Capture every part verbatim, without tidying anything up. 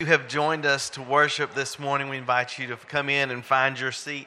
have joined us to worship this morning, we invite you to come in and find your seat.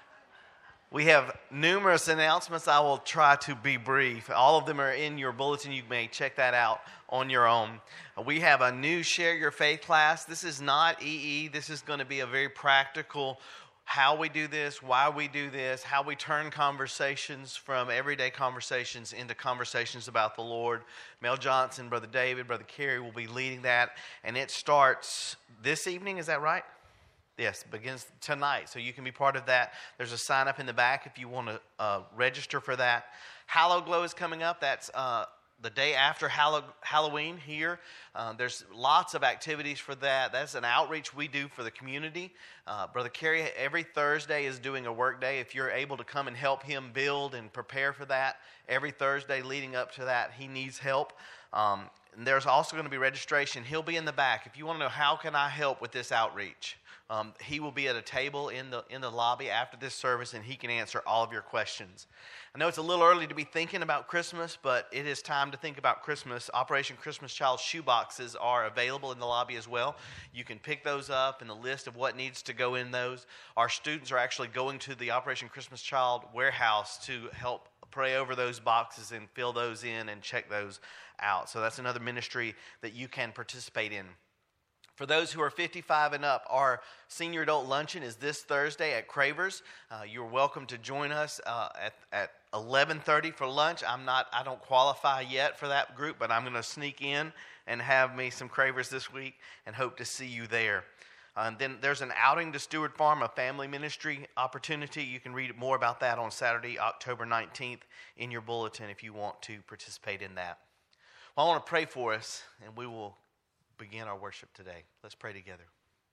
We have numerous announcements. I will try to be brief. All of them are in your bulletin. You may check that out on your own. We have a new Share Your Faith class. This is not E E. This is going to be a very practical how we do this, why we do this, how we turn conversations from everyday conversations into conversations about the Lord. Mel Johnson, Brother David, Brother Kerry will be leading that. And it starts this evening, is that right? Yes, begins tonight. So you can be part of that. There's a sign up in the back if you want to uh, register for that. Hallow Glow is coming up. That's uh, the day after Hallow- Halloween here. Uh, there's lots of activities for that. That's an outreach we do for the community. Uh, Brother Kerry every Thursday is doing a work day. If you're able to come and help him build and prepare for that, every Thursday leading up to that, he needs help. Um, and there's also going to be registration. He'll be in the back. If you want to know how can I help with this outreach, Um, he will be at a table in the in the lobby after this service, and he can answer all of your questions. I know it's a little early to be thinking about Christmas, but it is time to think about Christmas. Operation Christmas Child shoeboxes are available in the lobby as well. You can pick those up and the list of what needs to go in those. Our students are actually going to the Operation Christmas Child warehouse to help pray over those boxes and fill those in and check those out. So that's another ministry that you can participate in. For those who are fifty-five and up, our senior adult luncheon is this Thursday at Cravers. Uh, you're welcome to join us uh, at at eleven thirty for lunch. I'm not, I don't qualify yet for that group, but I'm going to sneak in and have me some Cravers this week and hope to see you there. Uh, and then there's an outing to Stewart Farm, a family ministry opportunity. You can read more about that on Saturday, October nineteenth in your bulletin if you want to participate in that. Well, I want to pray for us, and we will begin our worship today. Let's pray together.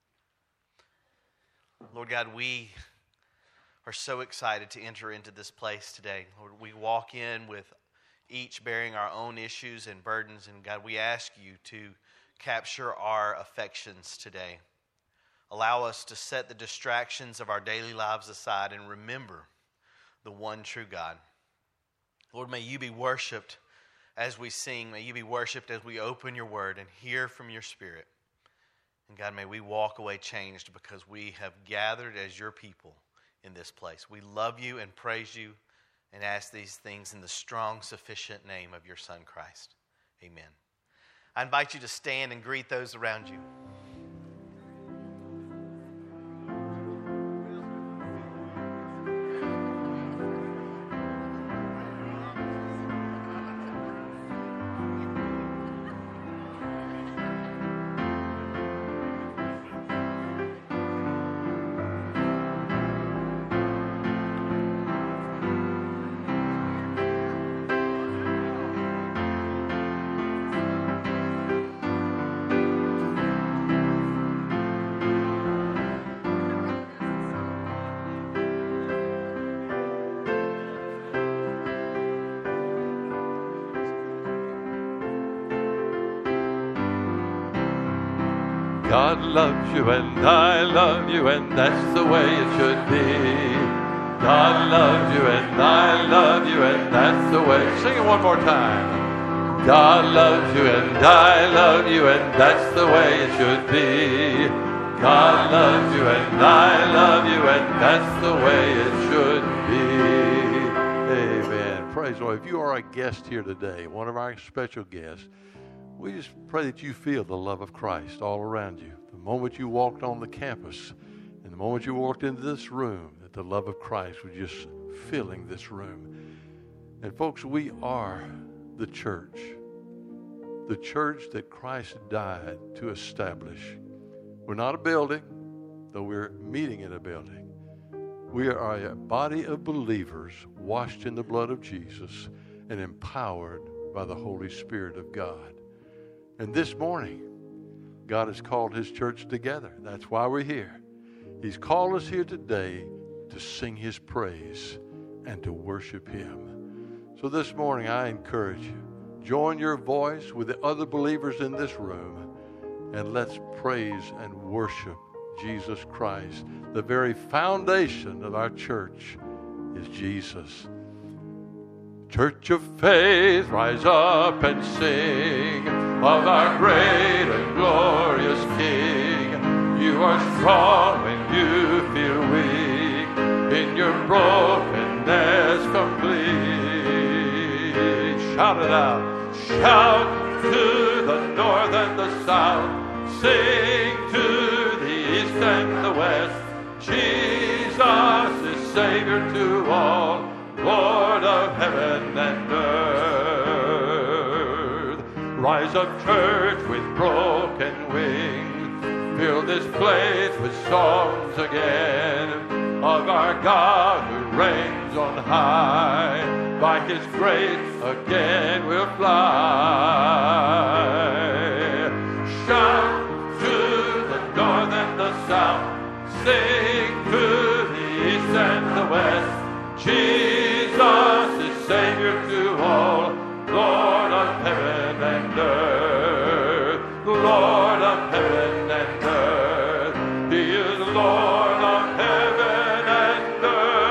Lord God, we are so excited to enter into this place today. Lord, we walk in with each bearing our own issues and burdens, and God, we ask you to capture our affections today. Allow us to set the distractions of our daily lives aside and remember the one true God. Lord, may you be worshiped as we sing. May you be worshiped as we open your word and hear from your spirit. And God, may we walk away changed because we have gathered as your people in this place. We love you and praise you and ask these things in the strong, sufficient name of your Son, Christ. Amen. I invite you to stand and greet those around you. God loves you and I love you, and that's the way it should be. God loves you and I love you, and that's the way. Sing it one more time. God loves you and I love you, and that's the way it should be. God loves you and I love you, and that's the way it should be. Amen. Praise the Lord. If you are a guest here today, one of our special guests, we just pray that you feel the love of Christ all around you. The moment you walked on the campus and the moment you walked into this room, that the love of Christ was just filling this room. And folks, we are the church. The church that Christ died to establish. We're not a building, though we're meeting in a building. We are a body of believers washed in the blood of Jesus and empowered by the Holy Spirit of God. And this morning, God has called his church together. That's why we're here. He's called us here today to sing his praise and to worship him. So this morning, I encourage you, join your voice with the other believers in this room, and let's praise and worship Jesus Christ. The very foundation of our church is Jesus. Church of faith, rise up and sing of our great and glorious King. You are strong when you feel weak, in your brokenness complete. Shout it out. Shout to the north and the south. Sing to the east and the west. Jesus is Savior to all, Lord of heaven and earth. Rise up, church, with broken wings. Fill this place with songs again of our God who reigns on high. By His grace again we'll fly. Shout to the north and the south. Sing to the east and the west. Jesus is Savior to all, Lord of heaven and earth. Lord of heaven and earth. He is Lord of heaven and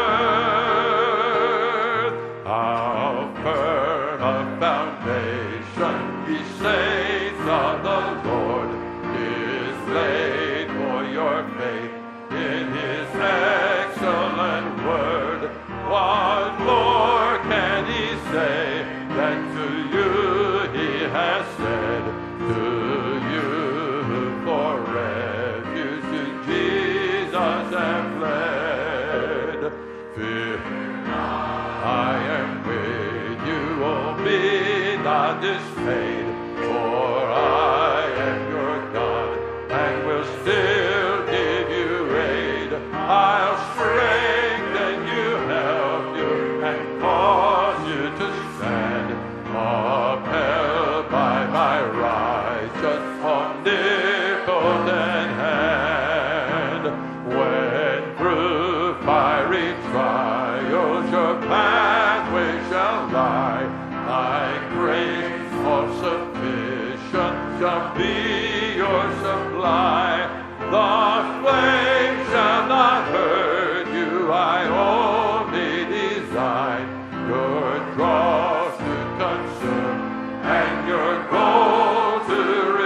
earth. How firm a foundation, ye saints of the Lord, is laid for your faith in His excellent word. What more can He say than to you He has said? To you for refuge to Jesus have fled. Fear not, I am with you, oh be not dismayed, for I am your God and will still give you aid. I'll strengthen you, help you, and cause you to stand, upheld by my righteous omnipotent hand. When through fiery trials your pathway shall lie, my grace all sufficient shall be your supply. The flame shall not hurt you, I only design your dross to consume and your gold to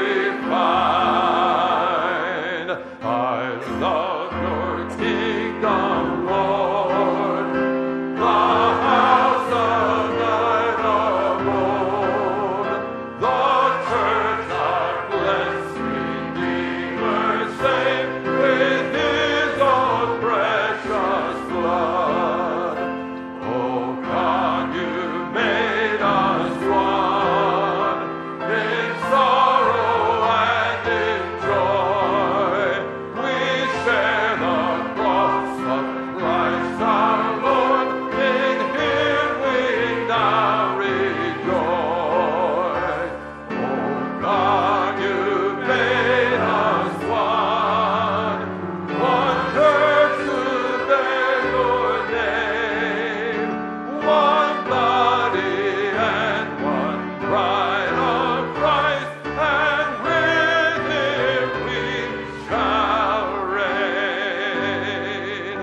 refine. I love your kingdom, Lord, the house of thine abode, the church of blessed Redeemer, saved with His own precious blood. Oh God, you made us one in sorrow and in joy. We share the cross of Christ our Lord. In Him we now rejoice. Oh God, you made us one, one church to bear your name, one body and one bride of Christ, and with Him we shall reign.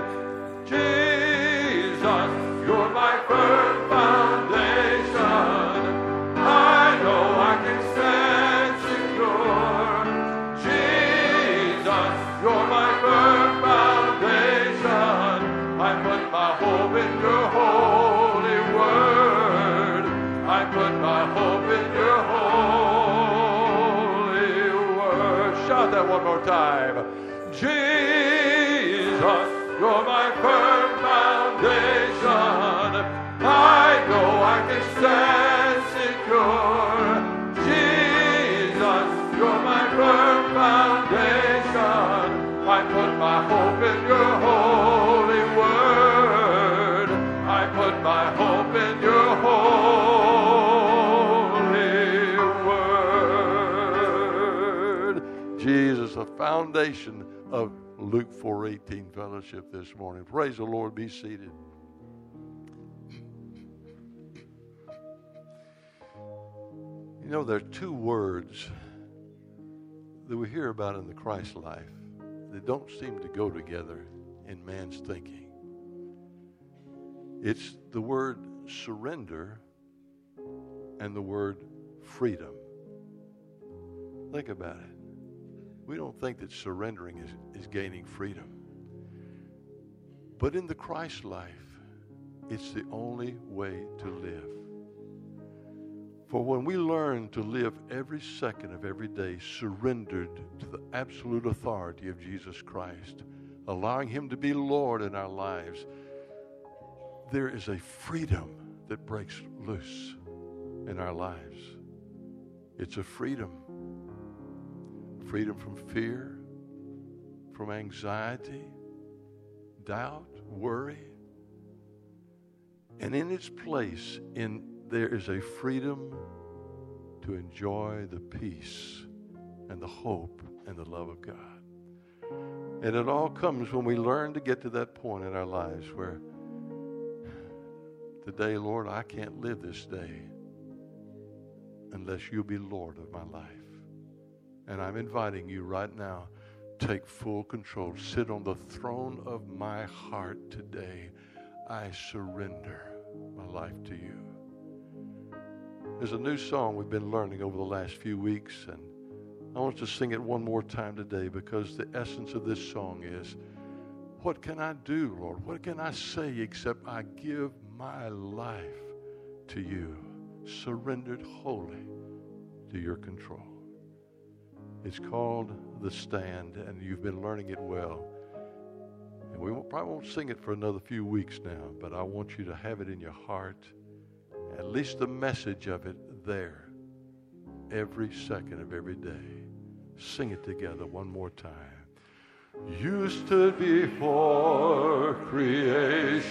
Jesus, you're my firm foundation. I know I can stand secure. Jesus, you're my firm foundation. I put my hope in your holy word. I put my hope in your holy word. Shout that one more time. Jesus, you're my firm foundation. I know I can stand secure. Jesus, you're my firm foundation. I put my hope in your holy word. I put my hope in your holy word. Jesus, a foundation of Luke four eighteen fellowship this morning. Praise the Lord. Be seated. You know, there are two words that we hear about in the Christ life that don't seem to go together in man's thinking. It's the word surrender and the word freedom. Think about it. we don't think that surrendering is, is gaining freedom. But in the Christ life, it's the only way to live. For when we learn to live every second of every day surrendered to the absolute authority of Jesus Christ, allowing him to be Lord in our lives, there is a freedom that breaks loose in our lives. It's a freedom. Freedom from fear, from anxiety, doubt, worry. And in its place, in there is a freedom to enjoy the peace and the hope and the love of God. And it all comes when we learn to get to that point in our lives where today, Lord, I can't live this day unless you be Lord of my life. And I'm inviting you right now, take full control. Sit on the throne of my heart today. I surrender my life to you. There's a new song we've been learning over the last few weeks, and I want to sing it one more time today because the essence of this song is, what can I do, Lord? What can I say except I give my life to you, surrendered wholly to your control? It's called The Stand, and you've been learning it well. And we won't, probably won't sing it for another few weeks now, but I want you to have it in your heart, at least the message of it there, every second of every day. Sing it together one more time. You stood before creation,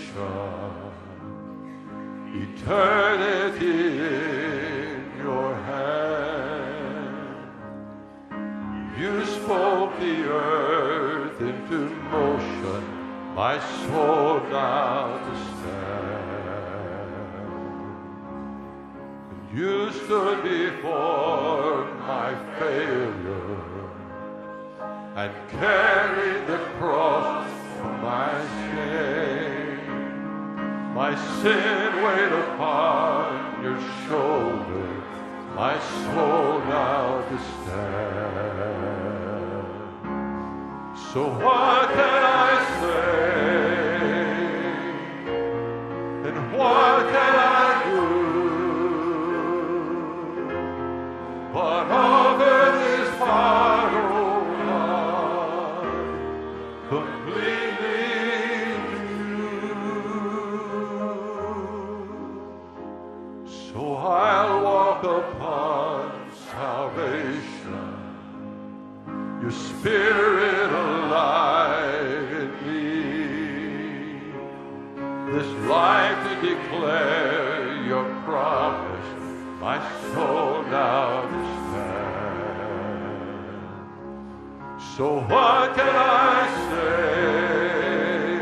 eternity in your hand. You spoke the earth into motion, my soul now to stand. You stood before my failure and carried the cross for my shame. My sin weighed upon your shoulder, my soul now to stand. So what can I say? And what can I do? But offer this heart, oh God, completely to you. So I'll walk upon salvation, your Spirit alive in me, this life to declare your promise, my soul now to stand. So what can I say?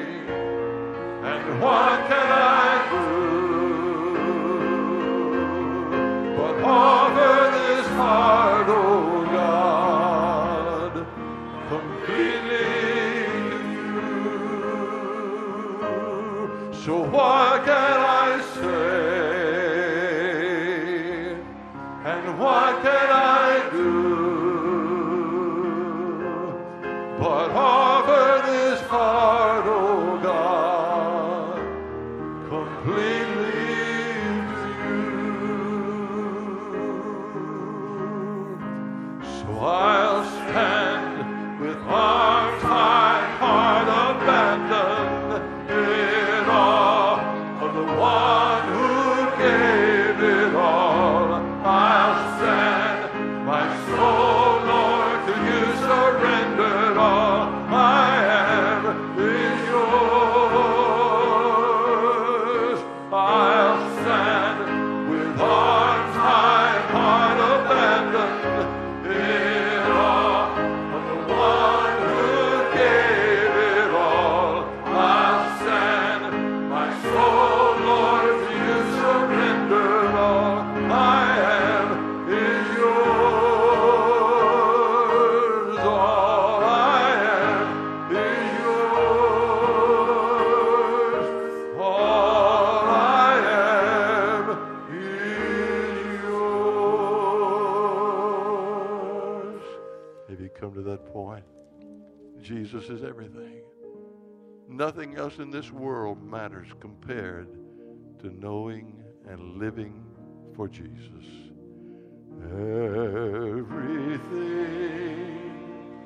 And what can I do? But offer this heart, oh God, completely to you. So what can I say? What can I do but offer this heart, oh God, completely to you. So I'll stand with arms high, heart abandoned, in awe of the one who gave it all. I'll stand, my soul, Lord, to you surrendered all. Jesus is everything. Nothing else in this world matters compared to knowing and living for Jesus. Everything,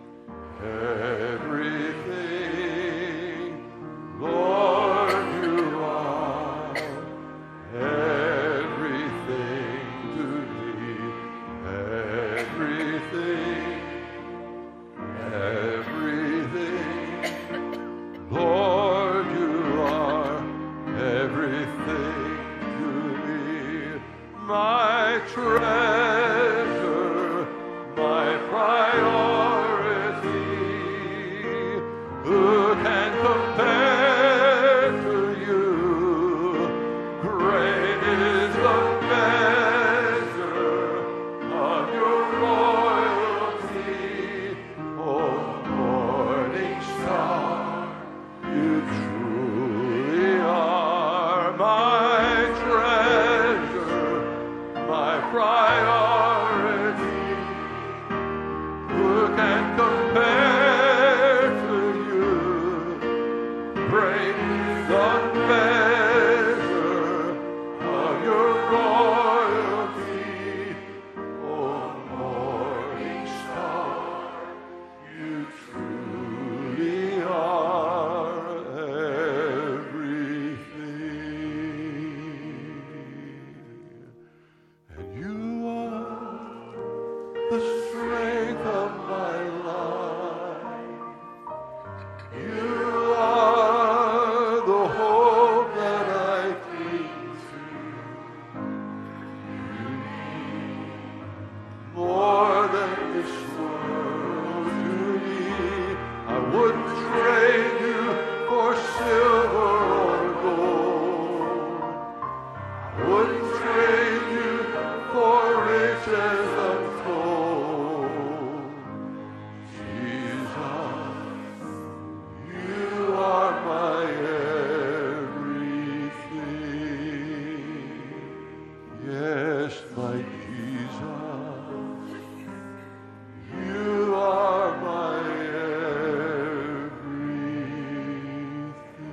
everything, Lord, you are everything to me, everything, everything, Lord, you are everything to me, my treasure, my priority. Who can compare to you? Great is the measure of your loyalty. Oh, morning star, you truly are my treasure, my priority. Who can compare to you? Great is the measure of your loyalty. Oh, morning star, you truly are everything. And you are the strength of my life. You are the hope that I cling to. You mean more than this world to me. I wouldn't trade you for silver or gold. I wouldn't trade you for riches untold. Jesus, you are my everything. Yes, my Jesus, you are my everything.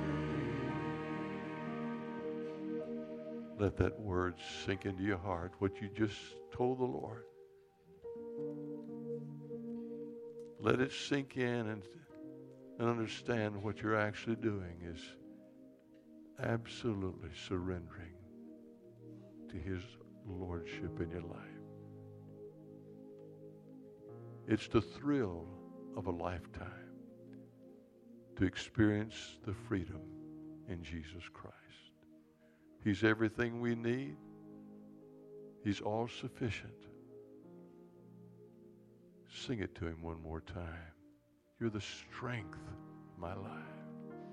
Let that word sink into your heart, what you just told the Lord. Let it sink in and, and understand what you're actually doing is absolutely surrendering to his lordship in your life. It's the thrill of a lifetime to experience the freedom in Jesus Christ. He's everything we need. He's all sufficient. Sing it to him one more time. You're the strength of my life.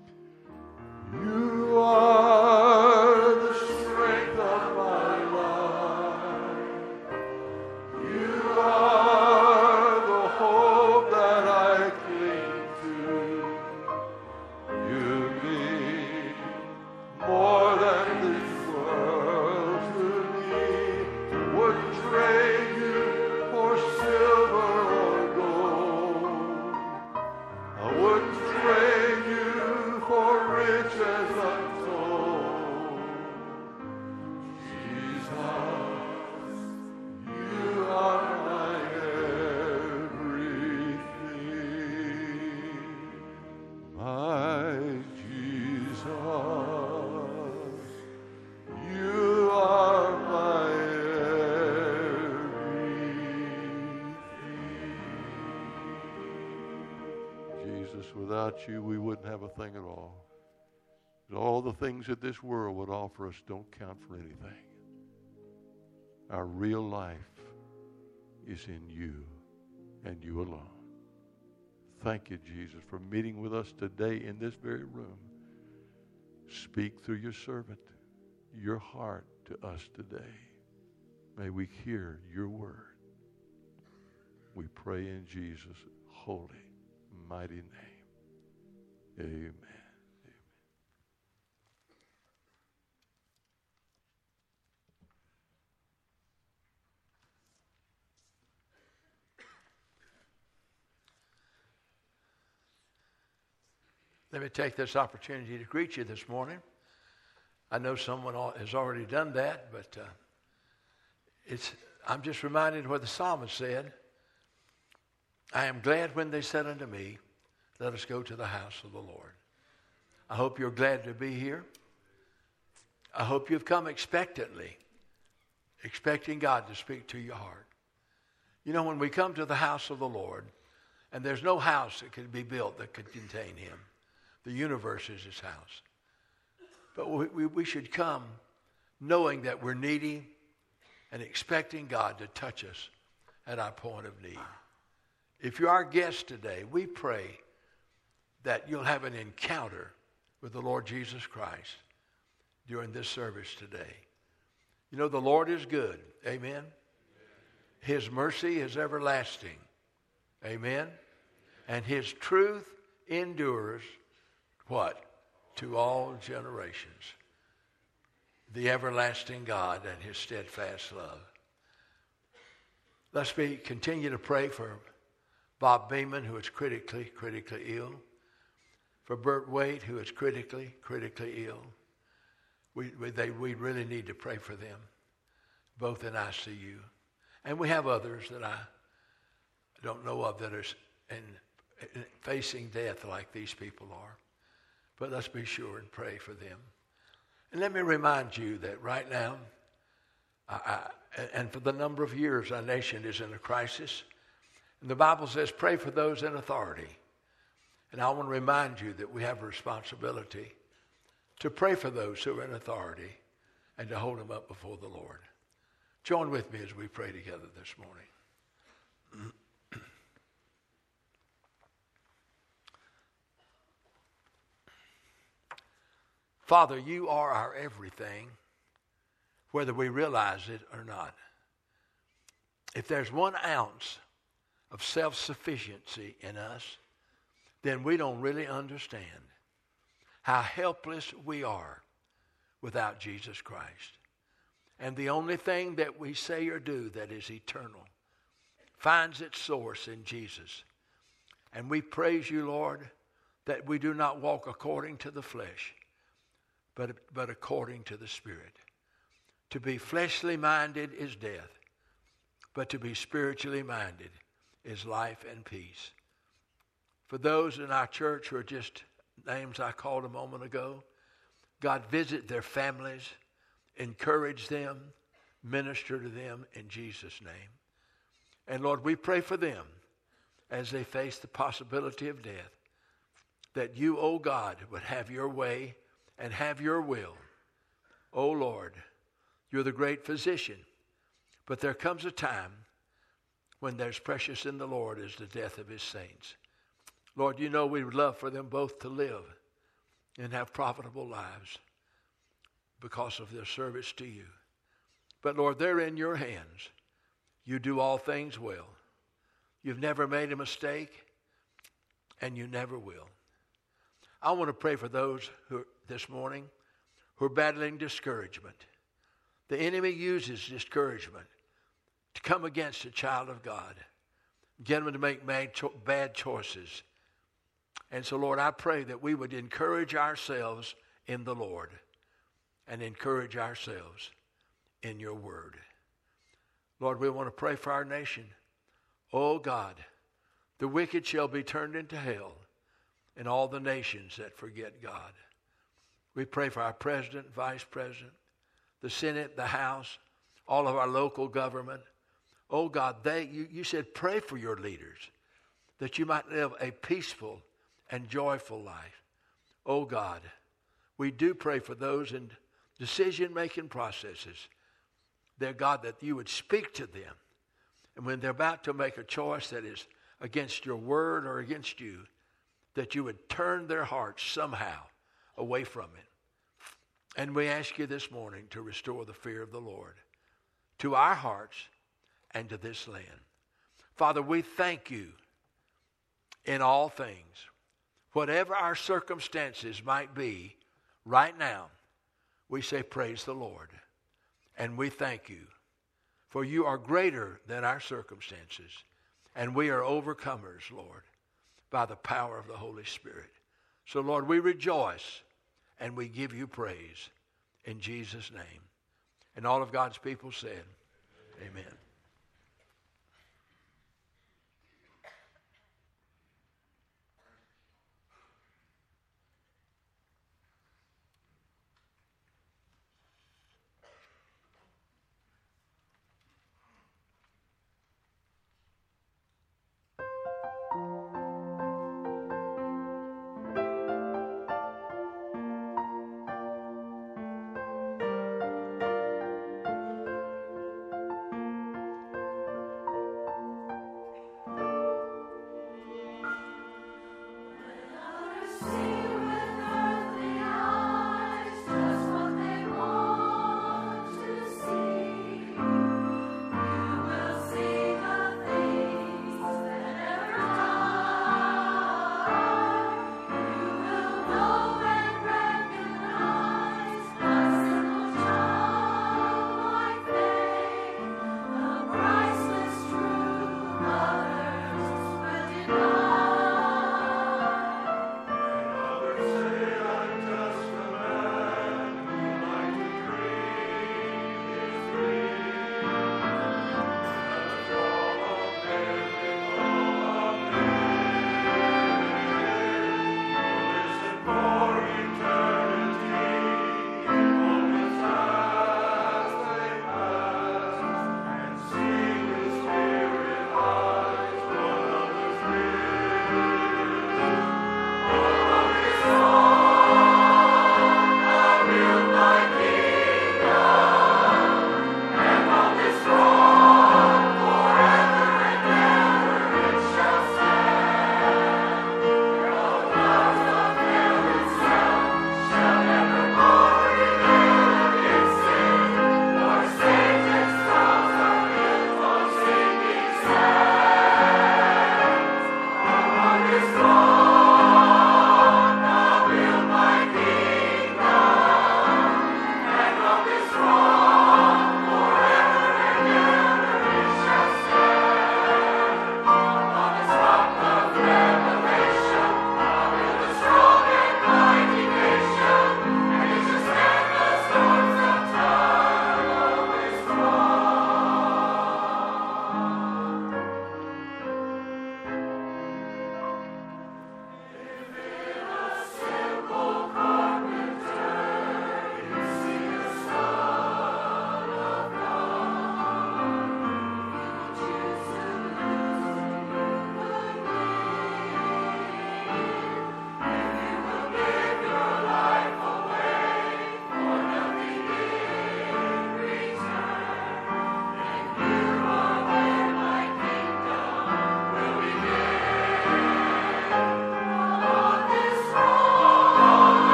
You are the strength of my life. You are the hope that I cling to. You mean more than this world to me. Wouldn't trade you for silver or gold. I wouldn't trade you for riches untold. Jesus, you are my everything. My Jesus, you are my everything. Jesus, without you, we wouldn't have a thing at all. And all the things that this world would offer us don't count for anything. Our real life is in you and you alone. Thank you, Jesus, for meeting with us today in this very room. Speak through your servant, your heart to us today. May we hear your word. We pray in Jesus' holy, mighty name. Amen. Let me take this opportunity to greet you this morning. I know someone has already done that, but uh, it's, I'm just reminded of what the psalmist said. I am glad when they said unto me, let us go to the house of the Lord. I hope you're glad to be here. I hope you've come expectantly, expecting God to speak to your heart. You know, when we come to the house of the Lord, and there's no house that could be built that could contain him. The universe is his house. But we, we, we should come knowing that we're needy and expecting God to touch us at our point of need. If you're our guest today, we pray that you'll have an encounter with the Lord Jesus Christ during this service today. You know, the Lord is good. Amen. His mercy is everlasting. Amen. And his truth endures what? To all generations. The everlasting God and his steadfast love. Let's be continue to pray for Bob Beeman, who is critically, critically ill. For Bert Waite, who is critically, critically ill. We, we, they, we really need to pray for them, both in I C U. And we have others that I don't know of that are in, in facing death like these people are. But let's be sure and pray for them. And let me remind you that right now, I, I, and for the number of years our nation is in a crisis, and the Bible says pray for those in authority. And I want to remind you that we have a responsibility to pray for those who are in authority and to hold them up before the Lord. Join with me as we pray together this morning. Father, you are our everything, whether we realize it or not. If there's one ounce of self-sufficiency in us, then we don't really understand how helpless we are without Jesus Christ. And the only thing that we say or do that is eternal finds its source in Jesus. And we praise you, Lord, that we do not walk according to the flesh, but, but according to the Spirit. To be fleshly minded is death, but to be spiritually minded is life and peace. For those in our church who are just names I called a moment ago, God, visit their families, encourage them, minister to them in Jesus' name. And Lord, we pray for them as they face the possibility of death, that you, oh God, would have your way and have your will. Oh Lord, you're the great physician, but there comes a time when there's precious in the Lord is the death of his saints. Lord, you know we would love for them both to live and have profitable lives because of their service to you. But Lord, they're in your hands. You do all things well. You've never made a mistake, and you never will. I want to pray for those who this morning who are battling discouragement. The enemy uses discouragement to come against a child of God, get them to make bad, cho- bad choices. And so, Lord, I pray that we would encourage ourselves in the Lord and encourage ourselves in your word. Lord, we want to pray for our nation. Oh, God, the wicked shall be turned into hell and all the nations that forget God. We pray for our president, vice president, the Senate, the House, all of our local government. Oh, God, they you, you said pray for your leaders that you might live a peaceful and joyful life. Oh, God, we do pray for those in decision-making processes. Dear God, that you would speak to them. And when they're about to make a choice that is against your word or against you, that you would turn their hearts somehow away from it. And we ask you this morning to restore the fear of the Lord to our hearts and to this land. Father, we thank you in all things. Whatever our circumstances might be right now, we say praise the Lord. And we thank you, for you are greater than our circumstances, and we are overcomers, Lord, by the power of the Holy Spirit. So, Lord, we rejoice and we give you praise in Jesus' name. And all of God's people said, amen.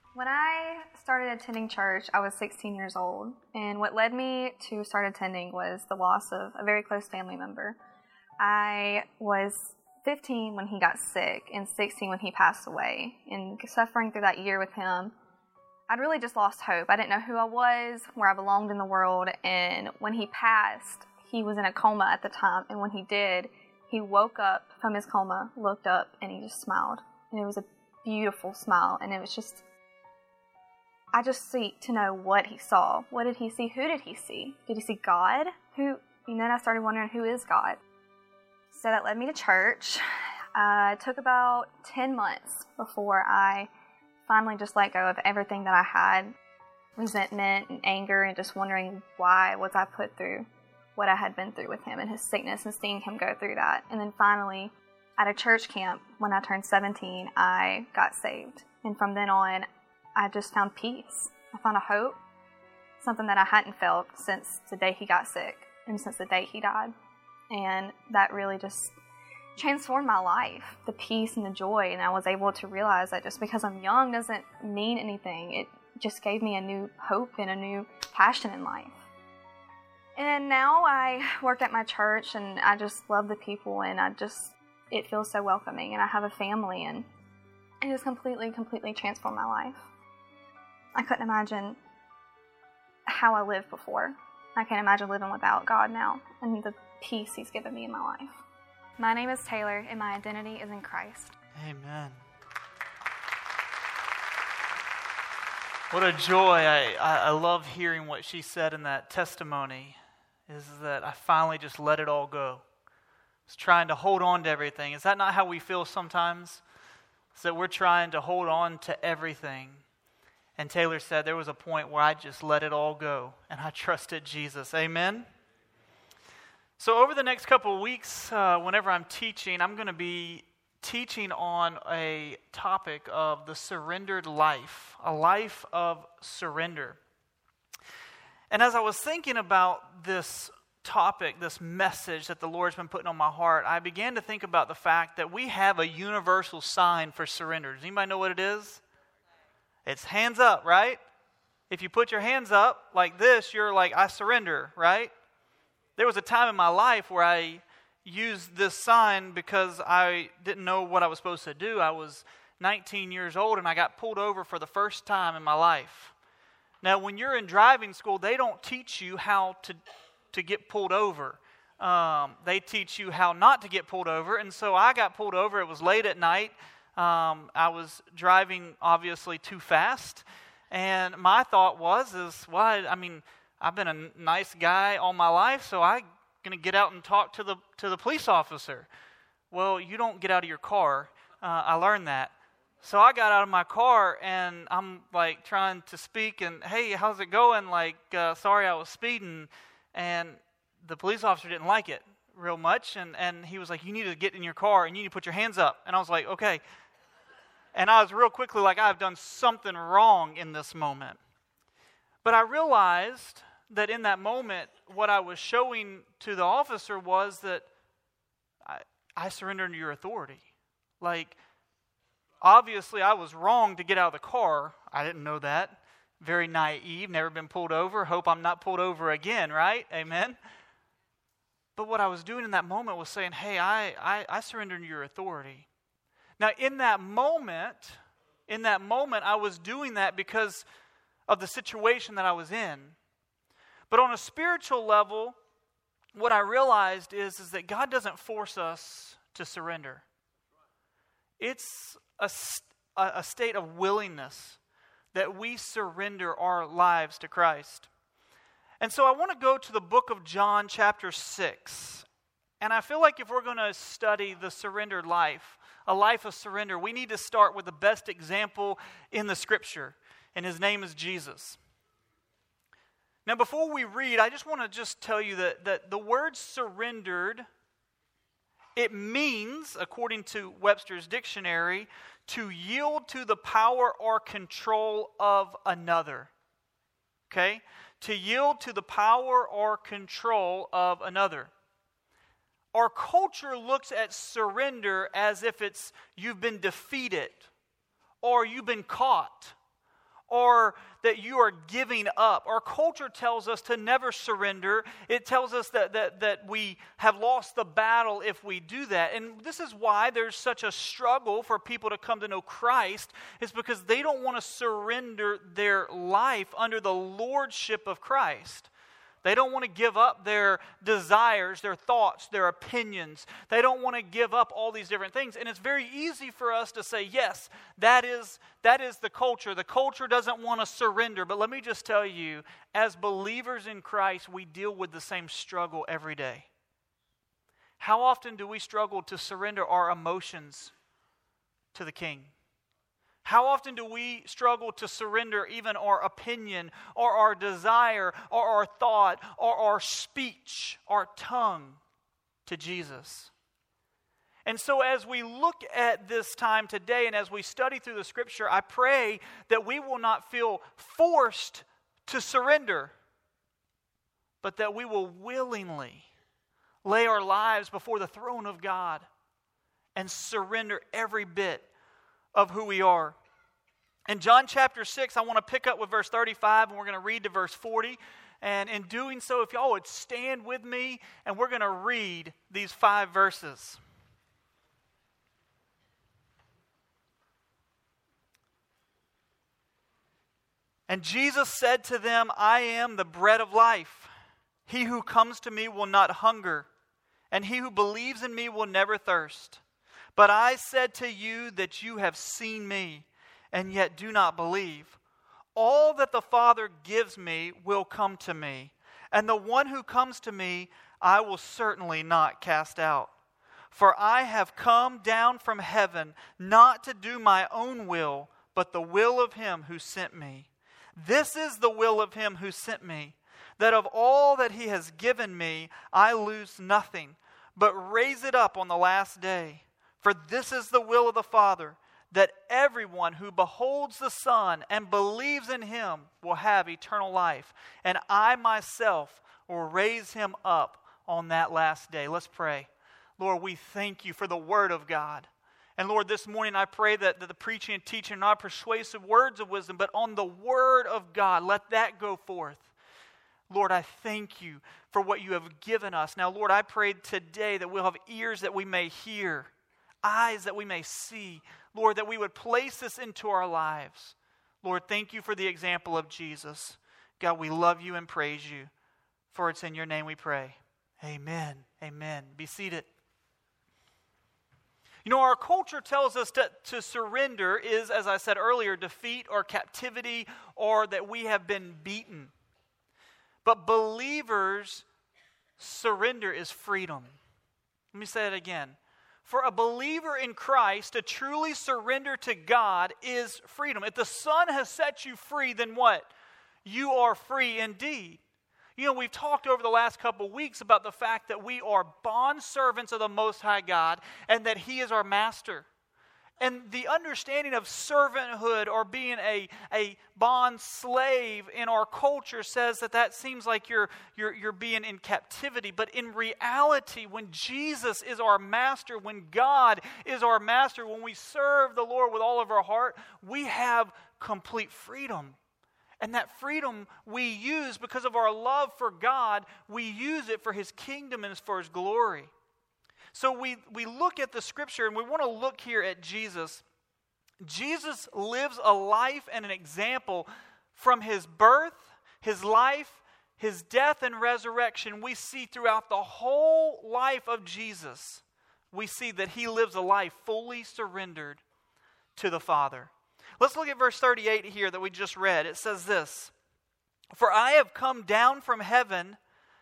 When I started attending church, I was sixteen years old, and what led me to start attending was the loss of a very close family member. I was fifteen when he got sick, and sixteen when he passed away, and suffering through that year with him, I'd really just lost hope. I didn't know who I was, where I belonged in the world, and when he passed, he was in a coma at the time, and when he did, he woke up from his coma, looked up, and he just smiled, and it was a beautiful smile, and it was just... I just seek to know what he saw. What did he see? Who did he see? Did he see God? Who? And then I started wondering, who is God? So that led me to church. Uh, it took about ten months before I finally just let go of everything that I had, resentment and anger, and just wondering why was I put through what I had been through with him and his sickness and seeing him go through that. And then finally, at a church camp, when I turned seventeen, I got saved. And from then on, I just found peace. I found a hope, something that I hadn't felt since the day he got sick and since the day he died. And that really just transformed my life, the peace and the joy. And I was able to realize that just because I'm young doesn't mean anything. It just gave me a new hope and a new passion in life. And now I work at my church, and I just love the people, and I just, it feels so welcoming, and I have a family, and it has completely, completely transformed my life. I couldn't imagine how I lived before. I can't imagine living without God now and the peace He's given me in my life. My name is Taylor, and my identity is in Christ. Amen. What a joy. I, I, I love hearing what she said in that testimony, is that I finally just let it all go. I was trying to hold on to everything. Is that not how we feel sometimes? Is that we're trying to hold on to everything. And Taylor said there was a point where I just let it all go and I trusted Jesus. Amen? So over the next couple of weeks, uh, whenever I'm teaching, I'm going to be teaching on a topic of the surrendered life, a life of surrender. And as I was thinking about this topic, this message that the Lord's been putting on my heart, I began to think about the fact that we have a universal sign for surrender. Does anybody know what it is? It's hands up, right? If you put your hands up like this, you're like, I surrender, right? There was a time in my life where I used this sign because I didn't know what I was supposed to do. I was nineteen years old and I got pulled over for the first time in my life. Now, when you're in driving school, they don't teach you how to, to get pulled over. Um, they teach you how not to get pulled over. And so I got pulled over. It was late at night. Um, I was driving, obviously, too fast. And my thought was, is, well, I, I mean, I've been a nice guy all my life, so I'm going to get out and talk to the to the police officer. Well, you don't get out of your car. Uh, I learned that. So I got out of my car, and I'm, like, trying to speak, and, hey, how's it going? Like, uh, sorry, I was speeding. And the police officer didn't like it real much, and, and he was like, you need to get in your car, and you need to put your hands up. And I was like, okay. And I was real quickly like, I've done something wrong in this moment. But I realized that in that moment, what I was showing to the officer was that I, I surrendered to your authority. Like, obviously, I was wrong to get out of the car. I didn't know that. Very naive, never been pulled over. Hope I'm not pulled over again, right? Amen? But what I was doing in that moment was saying, hey, I, I, I surrender to your authority. Now, in that moment, in that moment, I was doing that because of the situation that I was in. But on a spiritual level, what I realized is, is that God doesn't force us to surrender. It's a, a state of willingness that we surrender our lives to Christ. And so I want to go to the book of John chapter six. And I feel like if we're going to study the surrendered life, a life of surrender, we need to start with the best example in the Scripture. And his name is Jesus. Now before we read, I just want to just tell you that, that the word surrendered, it means, according to Webster's dictionary, to yield to the power or control of another. Okay? To yield to the power or control of another. Our culture looks at surrender as if it's you've been defeated, or you've been caught, or that you are giving up. Our culture tells us to never surrender. It tells us that, that, that we have lost the battle if we do that. And this is why there's such a struggle for people to come to know Christ, is because they don't want to surrender their life under the lordship of Christ. They don't want to give up their desires, their thoughts, their opinions. They don't want to give up all these different things. And it's very easy for us to say, yes, that is, that is the culture. The culture doesn't want to surrender. But let me just tell you, as believers in Christ, we deal with the same struggle every day. How often do we struggle to surrender our emotions to the King? How often do we struggle to surrender even our opinion or our desire or our thought or our speech, our tongue to Jesus? And so as we look at this time today and as we study through the Scripture, I pray that we will not feel forced to surrender, but that we will willingly lay our lives before the throne of God and surrender every bit of who we are. In John chapter six, I want to pick up with verse thirty-five, and we're going to read to verse forty. And in doing so, if y'all would stand with me, and we're going to read these five verses. And Jesus said to them, I am the bread of life. He who comes to me will not hunger, and he who believes in me will never thirst. But I said to you that you have seen me, and yet do not believe. All that the Father gives me will come to me, and the one who comes to me I will certainly not cast out. For I have come down from heaven not to do my own will, but the will of him who sent me. This is the will of him who sent me, that of all that he has given me I lose nothing, but raise it up on the last day. For this is the will of the Father, that everyone who beholds the Son and believes in him will have eternal life, and I myself will raise him up on that last day. Let's pray. Lord, we thank you for the Word of God. And Lord, this morning I pray that, that the preaching and teaching are not persuasive words of wisdom, but on the Word of God, let that go forth. Lord, I thank you for what you have given us. Now, Lord, I pray today that we'll have ears that we may hear, eyes that we may see. Lord, that we would place this into our lives. Lord, thank you for the example of Jesus. God, we love you and praise you. For it's in your name we pray. Amen. Amen. Be seated. You know, our culture tells us to, to surrender is, as I said earlier, defeat or captivity, or that we have been beaten. But believers, surrender is freedom. Let me say it again. For a believer in Christ, to truly surrender to God is freedom. If the Son has set you free, then what? You are free indeed. You know, we've talked over the last couple of weeks about the fact that we are bondservants of the Most High God and that He is our master. And the understanding of servanthood or being a, a bond slave in our culture says that that seems like you're, you're, you're being in captivity. But in reality, when Jesus is our master, when God is our master, when we serve the Lord with all of our heart, we have complete freedom. And that freedom we use because of our love for God, we use it for His kingdom and for His glory. So we, we look at the Scripture and we want to look here at Jesus. Jesus lives a life and an example from His birth, His life, His death and resurrection. We see throughout the whole life of Jesus, we see that He lives a life fully surrendered to the Father. Let's look at verse thirty-eight here that we just read. It says this, "For I have come down from heaven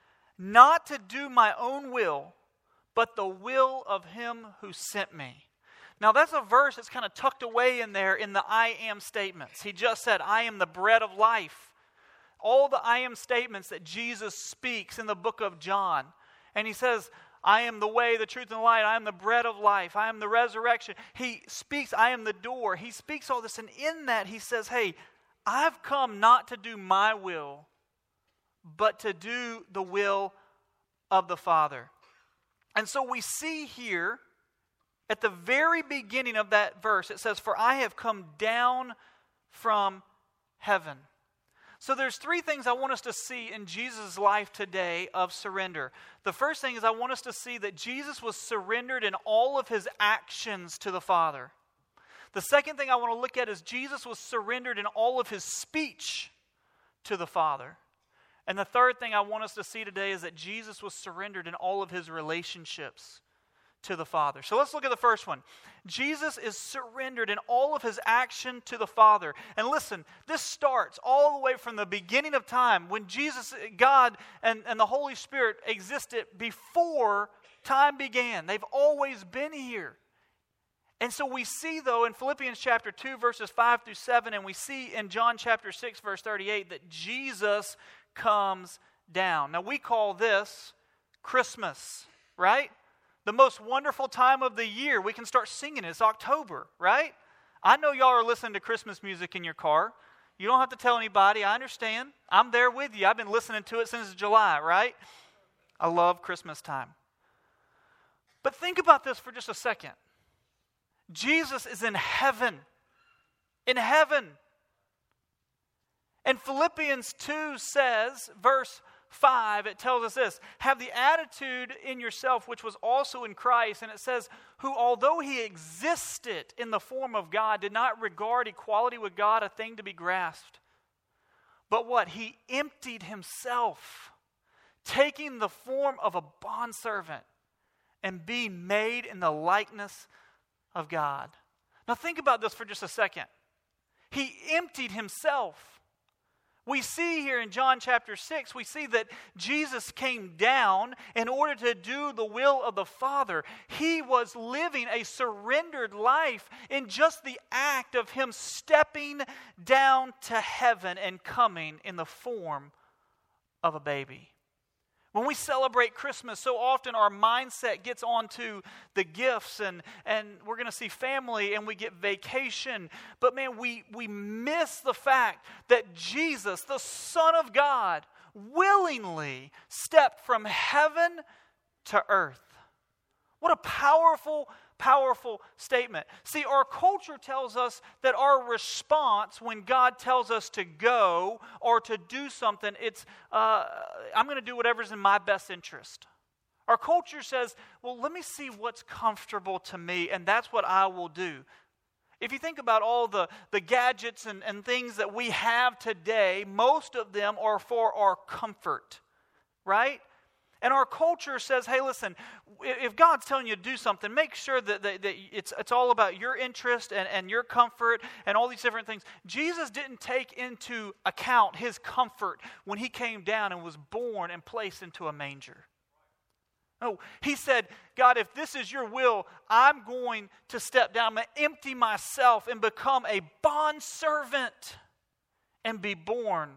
not to do my own will, but the will of Him who sent me." Now that's a verse that's kind of tucked away in there in the I am statements. He just said, I am the bread of life. All the I am statements that Jesus speaks in the book of John. And He says, I am the way, the truth, and the light. I am the bread of life. I am the resurrection. He speaks, I am the door. He speaks all this. And in that He says, hey, I've come not to do my will, but to do the will of the Father. And so we see here at the very beginning of that verse, it says, for I have come down from heaven. So there's three things I want us to see in Jesus' life today of surrender. The first thing is I want us to see that Jesus was surrendered in all of his actions to the Father. The second thing I want to look at is Jesus was surrendered in all of his speech to the Father. And the third thing I want us to see today is that Jesus was surrendered in all of his relationships to the Father. So let's look at the first one. Jesus is surrendered in all of his action to the Father. And listen, this starts all the way from the beginning of time when Jesus, God, and, and the Holy Spirit existed before time began. They've always been here. And so we see, though, in Philippians chapter two, verses five through seven, and we see in John chapter six, verse thirty-eight, that Jesus comes down. Now, we call this Christmas, right? The most wonderful time of the year. We can start singing it. It's October, right? I know y'all are listening to Christmas music in your car. You don't have to tell anybody. I understand. I'm there with you. I've been listening to it since July, right? I love Christmas time. But think about this for just a second. Jesus is in heaven. In heaven. And Philippians two says, verse five, it tells us this: have the attitude in yourself which was also in Christ. And it says, who although he existed in the form of God, did not regard equality with God a thing to be grasped. But what? He emptied himself, taking the form of a bondservant and being made in the likeness of God. Now think about this for just a second. He emptied himself. We see here in John chapter six, we see that Jesus came down in order to do the will of the Father. He was living a surrendered life in just the act of him stepping down to heaven and coming in the form of a baby. When we celebrate Christmas, so often our mindset gets onto the gifts and, and we're going to see family and we get vacation. But man, we, we miss the fact that Jesus, the Son of God, willingly stepped from heaven to earth. What a powerful, powerful statement. See, our culture tells us that our response when God tells us to go or to do something, it's, uh, I'm going to do whatever's in my best interest. Our culture says, well, let me see what's comfortable to me, and that's what I will do. If you think about all the, the gadgets and, and things that we have today, most of them are for our comfort, right? And our culture says, hey, listen, if God's telling you to do something, make sure that, that, that it's, it's all about your interest and, and your comfort and all these different things. Jesus didn't take into account his comfort when he came down and was born and placed into a manger. No, he said, God, if this is your will, I'm going to step down. I'm going to empty myself and become a bondservant and be born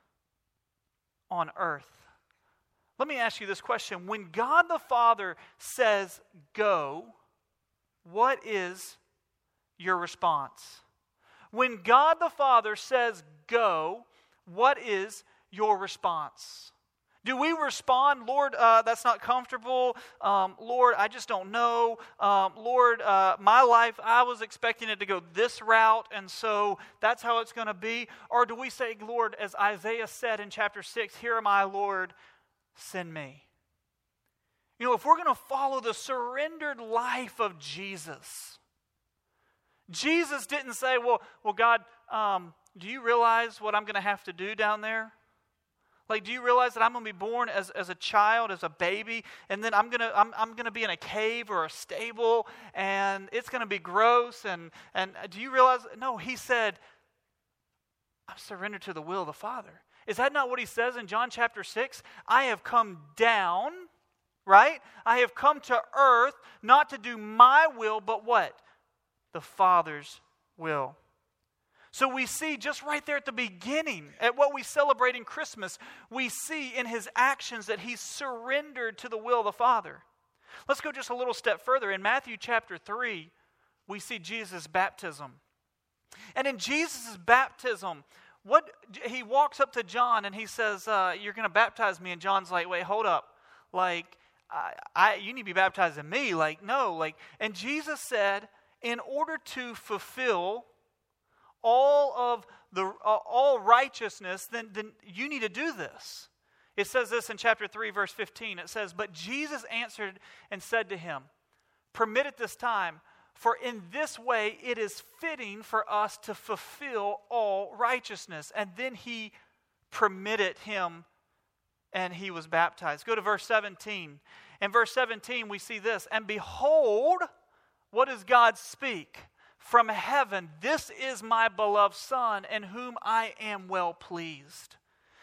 on earth. Let me ask you this question. When God the Father says go, what is your response? When God the Father says go, what is your response? Do we respond, Lord, uh, that's not comfortable. Um, Lord, I just don't know. Um, Lord, uh, my life, I was expecting it to go this route, and so that's how it's going to be. Or do we say, Lord, as Isaiah said in chapter six, here am I, Lord, send me. You know, if we're going to follow the surrendered life of Jesus, Jesus didn't say, well, well God, um, do you realize what I'm going to have to do down there? Like, do you realize that I'm going to be born as, as a child, as a baby, and then I'm going to I'm, I'm going to be in a cave or a stable, and it's going to be gross, and, and do you realize? No, he said, I'm surrendered to the will of the Father. Is that not what he says in John chapter six? I have come down, right? I have come to earth not to do my will, but what? The Father's will. So we see just right there at the beginning, at what we celebrate in Christmas, we see in his actions that he's surrendered to the will of the Father. Let's go just a little step further. In Matthew chapter three, we see Jesus' baptism. And in Jesus' baptism, what he walks up to John and he says, uh, you're going to baptize me. And John's like, wait, hold up. Like, I, I, you need to be baptized in me. Like, no. Like, and Jesus said, in order to fulfill all of the all righteousness, then, then you need to do this. It says this in chapter three, verse fifteen. It says, "But Jesus answered and said to him, 'Permit it this time, for in this way it is fitting for us to fulfill all righteousness.' And then he permitted him, and he was baptized." Go to verse seventeen. In verse seventeen, we see this. "And behold, what does God speak? From heaven, this is my beloved Son, in whom I am well pleased."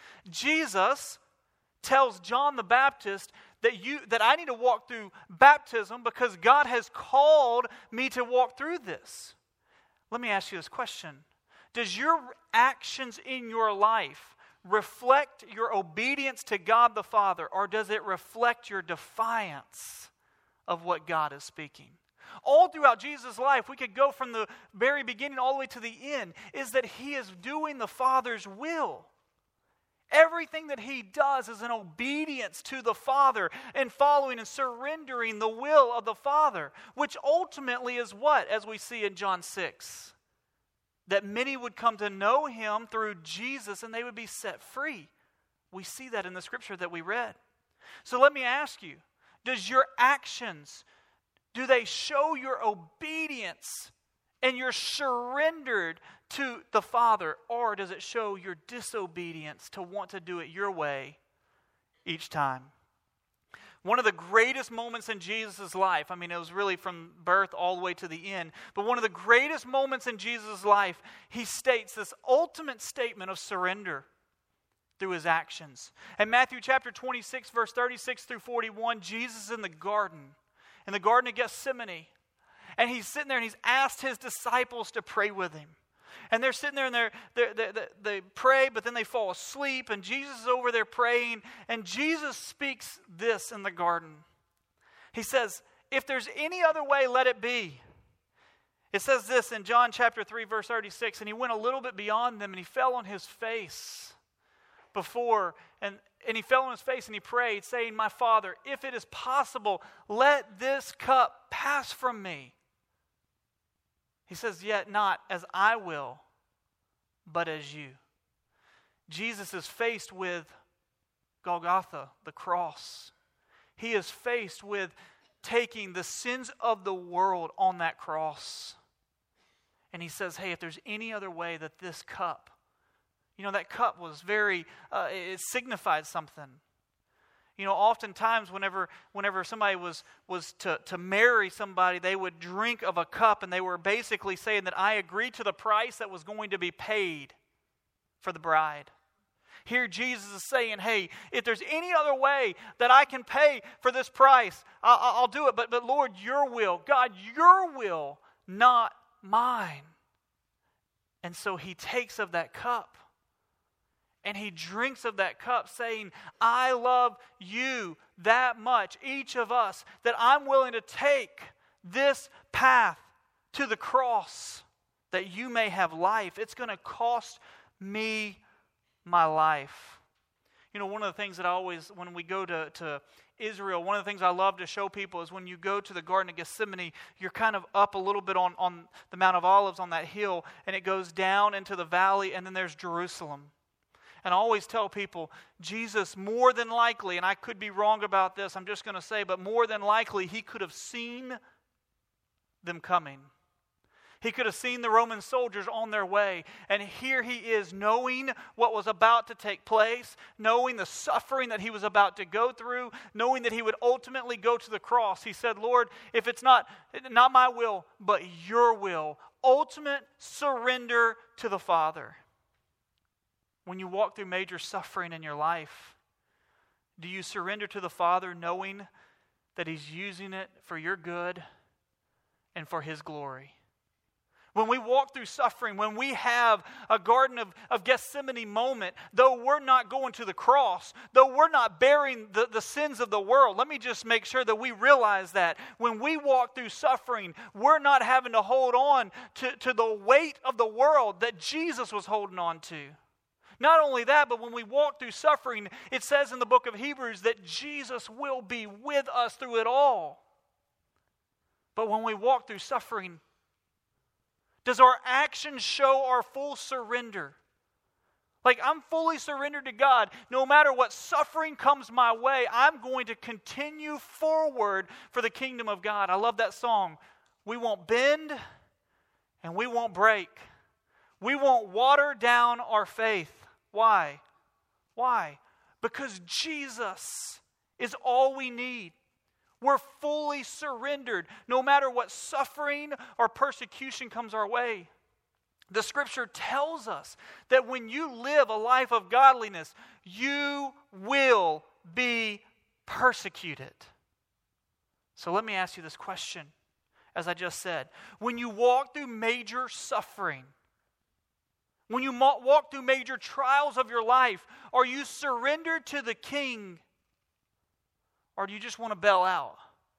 Jesus tells John the Baptist that you that I need to walk through baptism because God has called me to walk through this. Let me ask you this question. Does your actions in your life reflect your obedience to God the Father, or does it reflect your defiance of what God is speaking? All throughout Jesus' life, we could go from the very beginning all the way to the end, is that he is doing the Father's will. Everything that he does is in obedience to the Father and following and surrendering the will of the Father, which ultimately is what, as we see in John six? That many would come to know him through Jesus and they would be set free. We see that in the scripture that we read. So let me ask you, does your actions, do they show your obedience and you're surrendered to the Father, or does it show your disobedience to want to do it your way each time? One of the greatest moments in Jesus' life, I mean, it was really from birth all the way to the end, but one of the greatest moments in Jesus' life, he states this ultimate statement of surrender through his actions. In Matthew chapter twenty-six, verse thirty-six through forty-one, Jesus is in the garden, in the Garden of Gethsemane, and he's sitting there and he's asked his disciples to pray with him. And they're sitting there and they're, they're, they they they pray, but then they fall asleep. And Jesus is over there praying. And Jesus speaks this in the garden. He says, "If there's any other way, let it be." It says this in John chapter three, verse thirty-six. "And he went a little bit beyond them, and he fell on his face before, and, and he fell on his face and he prayed, saying, 'My Father, if it is possible, let this cup pass from me.' He says, 'Yet not as I will, but as you.'" Jesus is faced with Golgotha, the cross. He is faced with taking the sins of the world on that cross. And he says, hey, if there's any other way that this cup, you know, that cup was very, uh, it signified something. You know, oftentimes whenever whenever somebody was, was to, to marry somebody, they would drink of a cup, and they were basically saying that I agreed to the price that was going to be paid for the bride. Here Jesus is saying, hey, if there's any other way that I can pay for this price, I'll, I'll do it. But, but Lord, your will, God, your will, not mine. And so he takes of that cup. And he drinks of that cup saying, I love you that much, each of us, that I'm willing to take this path to the cross that you may have life. It's going to cost me my life. You know, one of the things that I always, when we go to, to Israel, one of the things I love to show people is when you go to the Garden of Gethsemane, you're kind of up a little bit on, on the Mount of Olives on that hill, and it goes down into the valley, and then there's Jerusalem. And I always tell people, Jesus more than likely, and I could be wrong about this, I'm just going to say, but more than likely, he could have seen them coming. He could have seen the Roman soldiers on their way. And here he is, knowing what was about to take place, knowing the suffering that he was about to go through, knowing that he would ultimately go to the cross. He said, Lord, if it's not, not my will, but your will, ultimate surrender to the Father. When you walk through major suffering in your life, do you surrender to the Father knowing that he's using it for your good and for his glory? When we walk through suffering, when we have a Garden of, of Gethsemane moment, though we're not going to the cross, though we're not bearing the, the sins of the world, let me just make sure that we realize that. When we walk through suffering, we're not having to hold on to, to the weight of the world that Jesus was holding on to. Not only that, but when we walk through suffering, it says in the book of Hebrews that Jesus will be with us through it all. But when we walk through suffering, does our actions show our full surrender Like, I'm fully surrendered to God. No matter what suffering comes my way, I'm going to continue forward for the kingdom of God. I love that song. We won't bend and we won't break. We won't water down our faith. Why? Why? Because Jesus is all we need. We're fully surrendered no matter what suffering or persecution comes our way. The scripture tells us that when you live a life of godliness, you will be persecuted. So let me ask you this question, as I just said. When you walk through major suffering, when you walk through major trials of your life, are you surrendered to the King, or do you just want to bail out?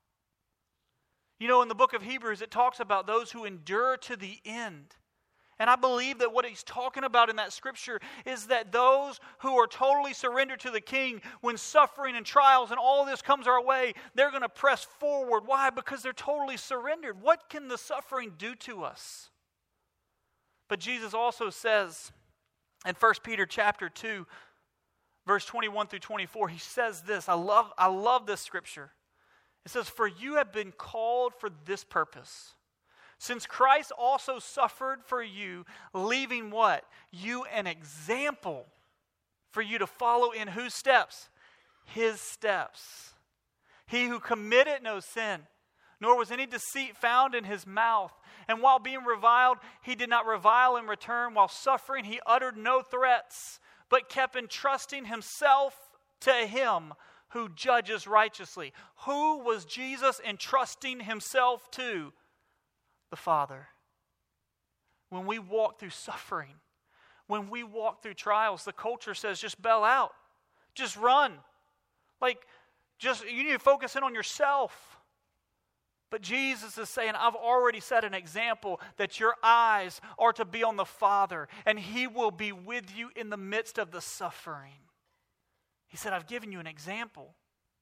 You know, in the book of Hebrews, it talks about those who endure to the end. And I believe that what he's talking about in that scripture is that those who are totally surrendered to the King, when suffering and trials and all this comes our way, they're going to press forward. Why? Because they're totally surrendered. What can the suffering do to us? But Jesus also says in First Peter chapter two, verse twenty-one through twenty-four, he says this. I love, I love this scripture. It says, "For you have been called for this purpose, since Christ also suffered for you, leaving what? You an example for you to follow in whose steps? His steps. He who committed no sin, nor was any deceit found in his mouth. And while being reviled, he did not revile in return. While suffering, he uttered no threats, but kept entrusting himself to him who judges righteously." Who was Jesus entrusting himself to? The Father. When we walk through suffering, when we walk through trials, the culture says just bail out. Just run. Like, just you need to focus in on yourself. But Jesus is saying, I've already set an example that your eyes are to be on the Father, and He will be with you in the midst of the suffering. He said, I've given you an example.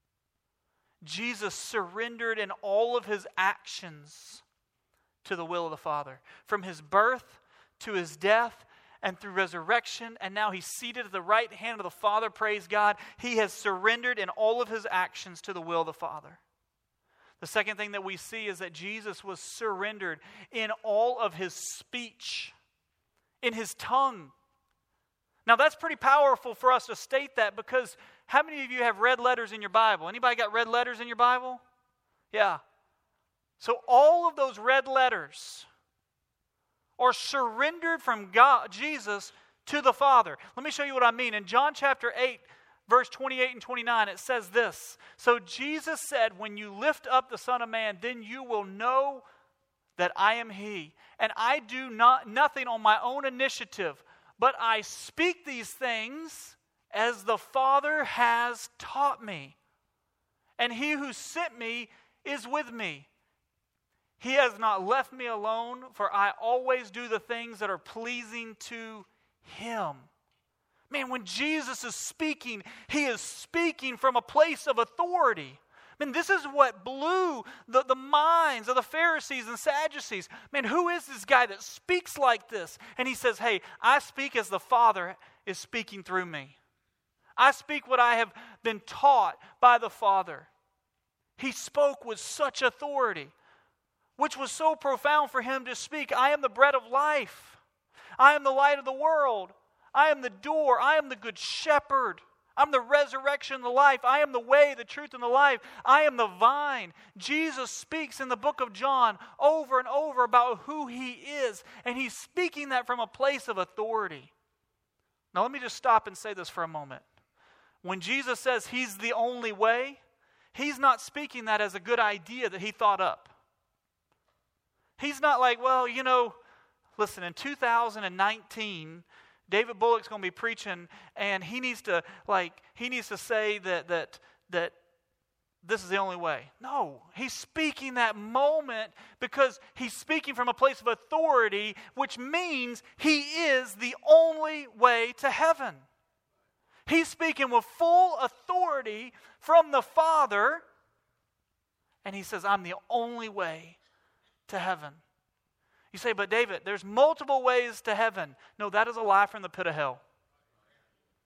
Jesus surrendered in all of His actions to the will of the Father. From His birth to His death and through resurrection, and now He's seated at the right hand of the Father, praise God. He has surrendered in all of His actions to the will of the Father. The second thing that we see is that Jesus was surrendered in all of His speech, in His tongue. Now that's pretty powerful for us to state that, because how many of you have red letters in your Bible? Anybody got red letters in your Bible? Yeah. So all of those red letters are surrendered from God, Jesus, to the Father. Let me show you what I mean. In John chapter eight, verse twenty-eight and twenty-nine, it says this. So Jesus said, when you lift up the Son of Man, then you will know that I am He. And I do not nothing on my own initiative, but I speak these things as the Father has taught me. And He who sent me is with me. He has not left me alone, for I always do the things that are pleasing to Him. Man, when Jesus is speaking, He is speaking from a place of authority. I mean, this is what blew the, the minds of the Pharisees and Sadducees. Man, who is this guy that speaks like this? And He says, hey, I speak as the Father is speaking through me. I speak what I have been taught by the Father. He spoke with such authority, which was so profound for Him to speak. I am the bread of life. I am the light of the world. I am the door. I am the good shepherd. I'm the resurrection and the life. I am the way, the truth, and the life. I am the vine. Jesus speaks in the book of John over and over about who He is, and He's speaking that from a place of authority. Now let me just stop and say this for a moment. When Jesus says He's the only way, He's not speaking that as a good idea that He thought up. He's not like, well, you know, listen, in two thousand nineteen, David Bullock's going to be preaching, and he needs to like he needs to say that that that this is the only way. No, he's speaking that moment because he's speaking from a place of authority, which means He is the only way to heaven. He's speaking with full authority from the Father, and He says, I'm the only way to heaven. You say, but David, there's multiple ways to heaven. No, that is a lie from the pit of hell.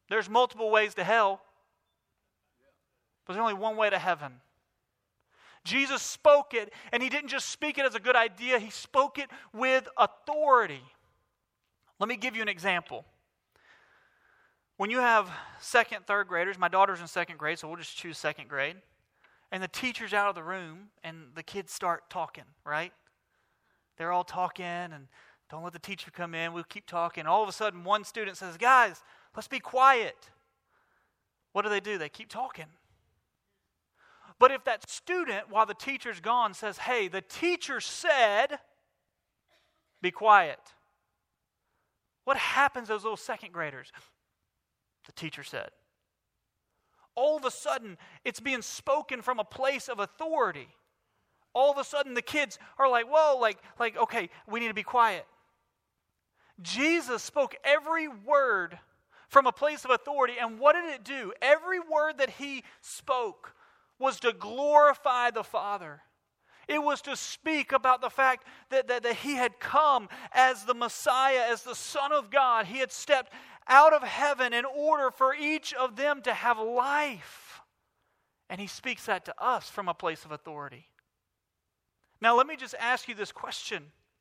There's multiple ways to hell, but there's only one way to heaven. Jesus spoke it, and he didn't just speak it as a good idea. He spoke it with authority. Let me give you an example. When you have second, third graders, my daughter's in second grade, so we'll just choose second grade, and the teacher's out of the room, and the kids start talking, right? They're all talking, and don't let the teacher come in. We'll keep talking. All of a sudden, one student says, guys, let's be quiet. What do they do? They keep talking. But if that student, while the teacher's gone, says, hey, the teacher said, be quiet. What happens to those little second graders? The teacher said. All of a sudden, it's being spoken from a place of authority. All of a sudden, the kids are like, whoa, like, like, okay, we need to be quiet. Jesus spoke every word from a place of authority, and what did it do? Every word that he spoke was to glorify the Father. It was to speak about the fact that, that, that he had come as the Messiah, as the Son of God. He had stepped out of heaven in order for each of them to have life. And he speaks that to us from a place of authority. Now let me just ask you this question.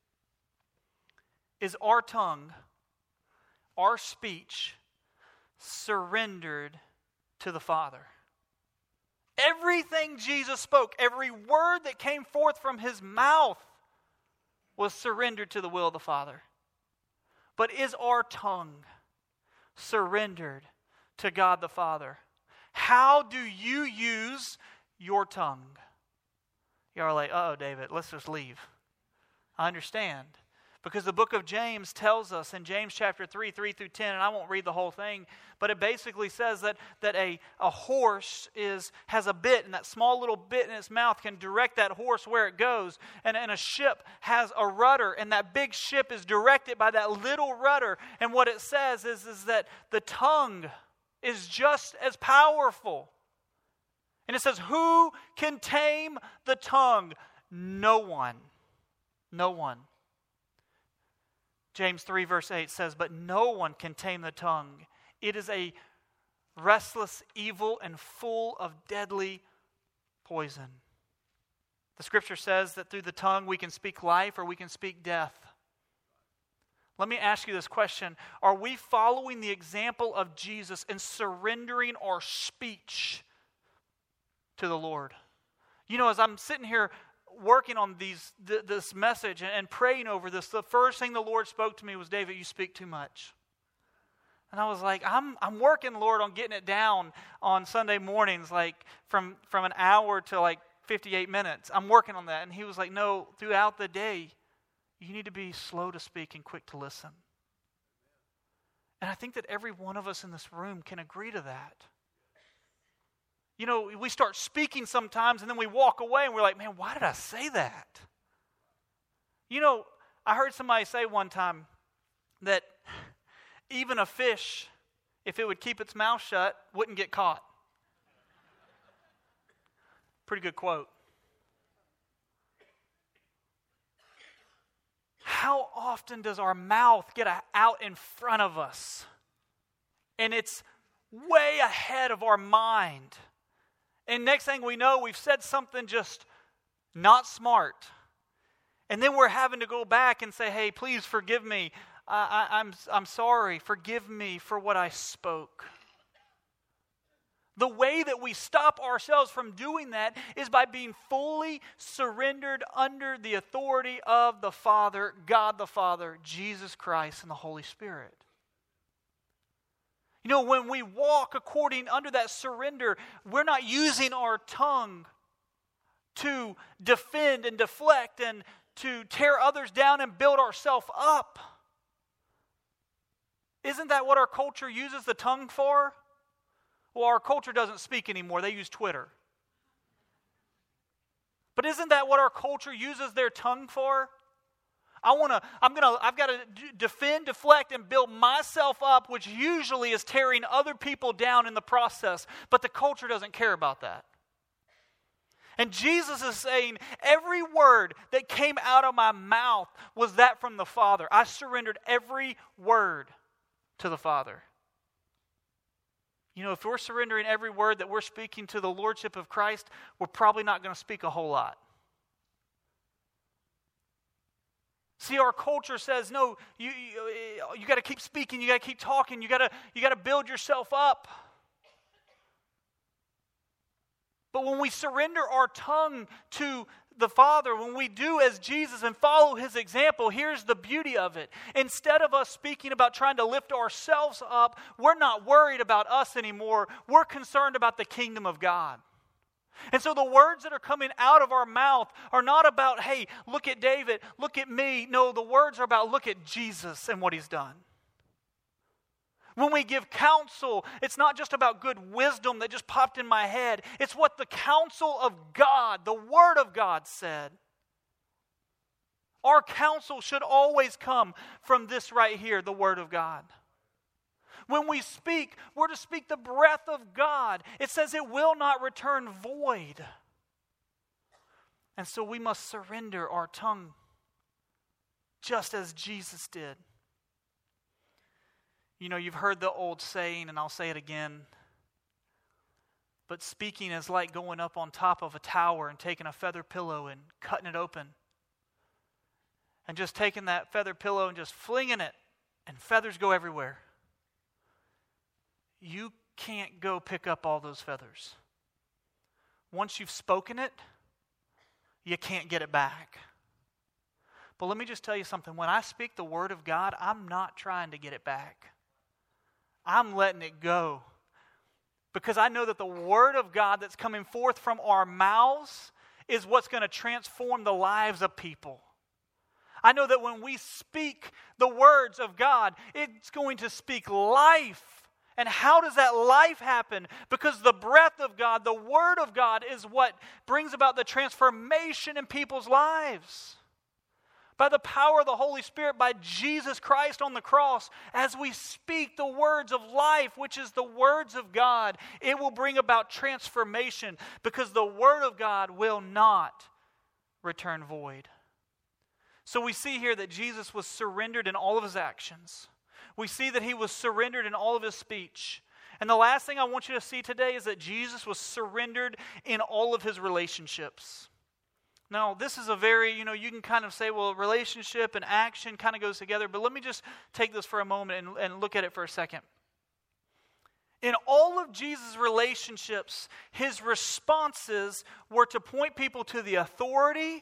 Is our tongue, our speech, surrendered to the Father? Everything Jesus spoke, every word that came forth from his mouth was surrendered to the will of the Father. But is our tongue surrendered to God the Father? How do you use your tongue? You're like, uh-oh, David, let's just leave. I understand. Because the book of James tells us in James chapter three, three through ten, and I won't read the whole thing, but it basically says that, that a, a horse is has a bit, and that small little bit in its mouth can direct that horse where it goes. And, and a ship has a rudder, and that big ship is directed by that little rudder. And what it says is, is that the tongue is just as powerful. And it says, who can tame the tongue? No one. No one. James three verse eight says, but no one can tame the tongue. It is a restless evil and full of deadly poison. The scripture says that through the tongue we can speak life or we can speak death. Let me ask you this question. Are we following the example of Jesus and surrendering our speech to the Lord? You know, as I'm sitting here working on these th- this message and, and praying over this, the first thing the Lord spoke to me was, David, you speak too much. And I was like, I'm I'm working, Lord, on getting it down on Sunday mornings, like from, from an hour to like fifty-eight minutes. I'm working on that. And he was like, no, throughout the day, you need to be slow to speak and quick to listen. And I think that every one of us in this room can agree to that. You know, we start speaking sometimes and then we walk away and we're like, man, why did I say that? You know, I heard somebody say one time that even a fish, if it would keep its mouth shut, wouldn't get caught. Pretty good quote. How often does our mouth get out in front of us? And it's way ahead of our mind. And next thing we know, we've said something just not smart. And then we're having to go back and say, hey, please forgive me. I, I, I'm, I'm sorry. Forgive me for what I spoke. The way that we stop ourselves from doing that is by being fully surrendered under the authority of the Father, God the Father, Jesus Christ, and the Holy Spirit. You know, when we walk according under that surrender, we're not using our tongue to defend and deflect and to tear others down and build ourselves up. Isn't that what our culture uses the tongue for? Well, our culture doesn't speak anymore. They use Twitter. But isn't that what our culture uses their tongue for? I want to, I'm going to, I've got to defend, deflect, and build myself up, which usually is tearing other people down in the process. But the culture doesn't care about that. And Jesus is saying, every word that came out of my mouth was that from the Father. I surrendered every word to the Father. You know, if we're surrendering every word that we're speaking to the lordship of Christ, we're probably not going to speak a whole lot. See, our culture says, no, you you, you got to keep speaking, you got to keep talking, you got to you got to build yourself up. But when we surrender our tongue to the Father, when we do as Jesus and follow His example, here's the beauty of it. Instead of us speaking about trying to lift ourselves up, we're not worried about us anymore. We're concerned about the kingdom of God. And so the words that are coming out of our mouth are not about, hey, look at David, look at me. No, the words are about, look at Jesus and what He's done. When we give counsel, it's not just about good wisdom that just popped in my head. It's what the counsel of God, the Word of God said. Our counsel should always come from this right here, the Word of God. When we speak, we're to speak the breath of God. It says it will not return void. And so we must surrender our tongue just as Jesus did. You know, you've heard the old saying, and I'll say it again, but speaking is like going up on top of a tower and taking a feather pillow and cutting it open. And just taking that feather pillow and just flinging it, and feathers go everywhere. You can't go pick up all those feathers. Once you've spoken it, you can't get it back. But let me just tell you something. When I speak the Word of God, I'm not trying to get it back. I'm letting it go. Because I know that the Word of God that's coming forth from our mouths is what's going to transform the lives of people. I know that when we speak the words of God, it's going to speak life. And how does that life happen? Because the breath of God, the Word of God, is what brings about the transformation in people's lives. By the power of the Holy Spirit, by Jesus Christ on the cross, as we speak the words of life, which is the words of God, it will bring about transformation, because the Word of God will not return void. So we see here that Jesus was surrendered in all of His actions. We see that He was surrendered in all of His speech. And the last thing I want you to see today is that Jesus was surrendered in all of His relationships. Now, this is a very, you know, you can kind of say, well, relationship and action kind of goes together, but let me just take this for a moment and, and look at it for a second. In all of Jesus' relationships, His responses were to point people to the authority,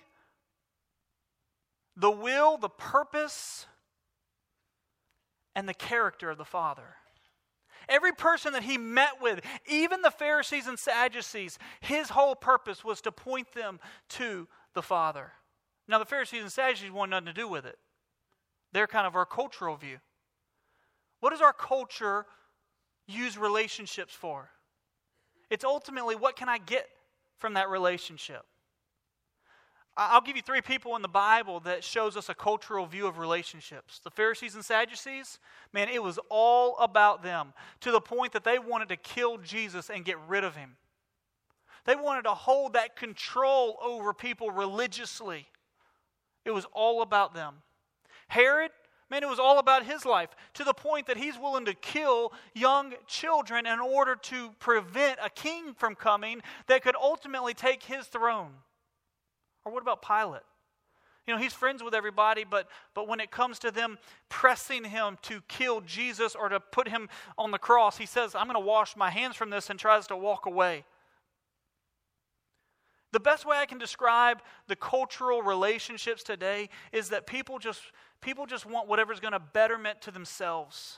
the will, the purpose, and the character of the Father. Every person that He met with, even the Pharisees and Sadducees, His whole purpose was to point them to the Father. Now, the Pharisees and Sadducees want nothing to do with it. They're kind of our cultural view. What does our culture use relationships for? It's ultimately, what can I get from that relationship? I'll give you three people in the Bible that shows us a cultural view of relationships. The Pharisees and Sadducees, man, it was all about them, to the point that they wanted to kill Jesus and get rid of Him. They wanted to hold that control over people religiously. It was all about them. Herod, man, it was all about his life, to the point that he's willing to kill young children in order to prevent a king from coming that could ultimately take his throne. Or what about Pilate? You know, he's friends with everybody, but, but when it comes to them pressing him to kill Jesus or to put Him on the cross, he says, I'm going to wash my hands from this, and tries to walk away. The best way I can describe the cultural relationships today is that people just, people just want whatever's going to betterment to themselves.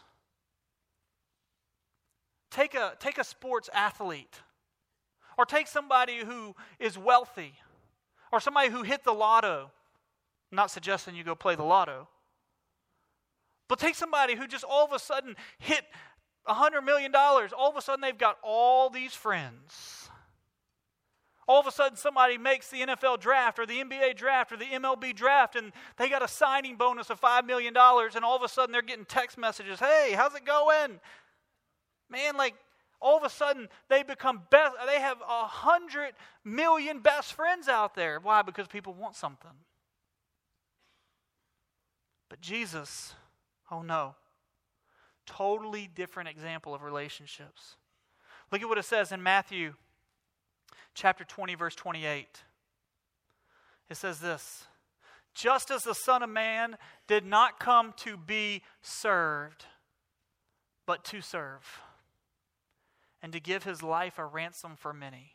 Take a, take a sports athlete, or take somebody who is wealthy, or somebody who hit the lotto. I'm not suggesting you go play the lotto. But take somebody who just all of a sudden hit one hundred million dollars. All of a sudden they've got all these friends. All of a sudden somebody makes the N F L draft or the N B A draft or the M L B draft, and they got a signing bonus of five million dollars, and all of a sudden they're getting text messages, hey, how's it going? Man, like, all of a sudden, they become best. They have a hundred million best friends out there. Why? Because people want something. But Jesus, oh no, totally different example of relationships. Look at what it says in Matthew chapter twenty, verse twenty-eight. It says this, just as the Son of Man did not come to be served, but to serve, and to give his life a ransom for many.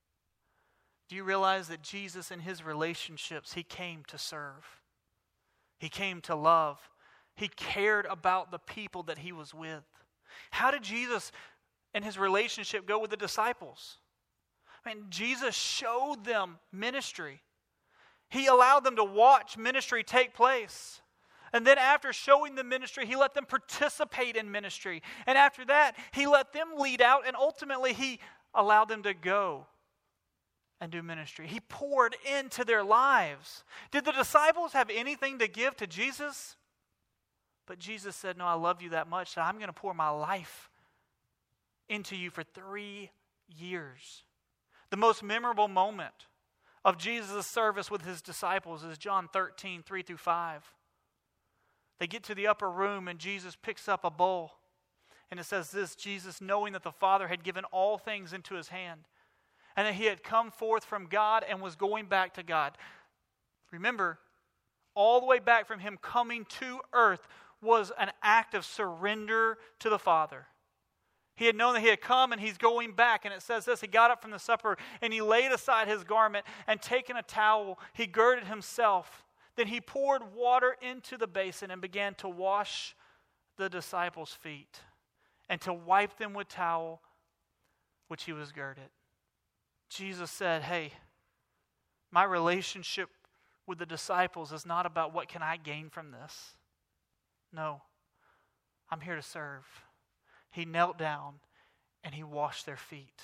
Do you realize that Jesus in his relationships, he came to serve. He came to love. He cared about the people that he was with. How did Jesus and his relationship go with the disciples? I mean, Jesus showed them ministry. He allowed them to watch ministry take place. And then after showing them ministry, he let them participate in ministry. And after that, he let them lead out, and ultimately he allowed them to go and do ministry. He poured into their lives. Did the disciples have anything to give to Jesus? But Jesus said, no, I love you that much that I'm going to pour my life into you for three years. The most memorable moment of Jesus' service with his disciples is John thirteen, three through five. They get to the upper room and Jesus picks up a bowl. And it says this, Jesus, knowing that the Father had given all things into his hand, and that he had come forth from God and was going back to God. Remember, all the way back from him coming to earth was an act of surrender to the Father. He had known that he had come and he's going back. And it says this, he got up from the supper and he laid aside his garment and taking a towel, he girded himself. Then he poured water into the basin and began to wash the disciples' feet and to wipe them with towel which he was girded. Jesus said, hey, my relationship with the disciples is not about what can I gain from this. No, I'm here to serve. He knelt down and he washed their feet.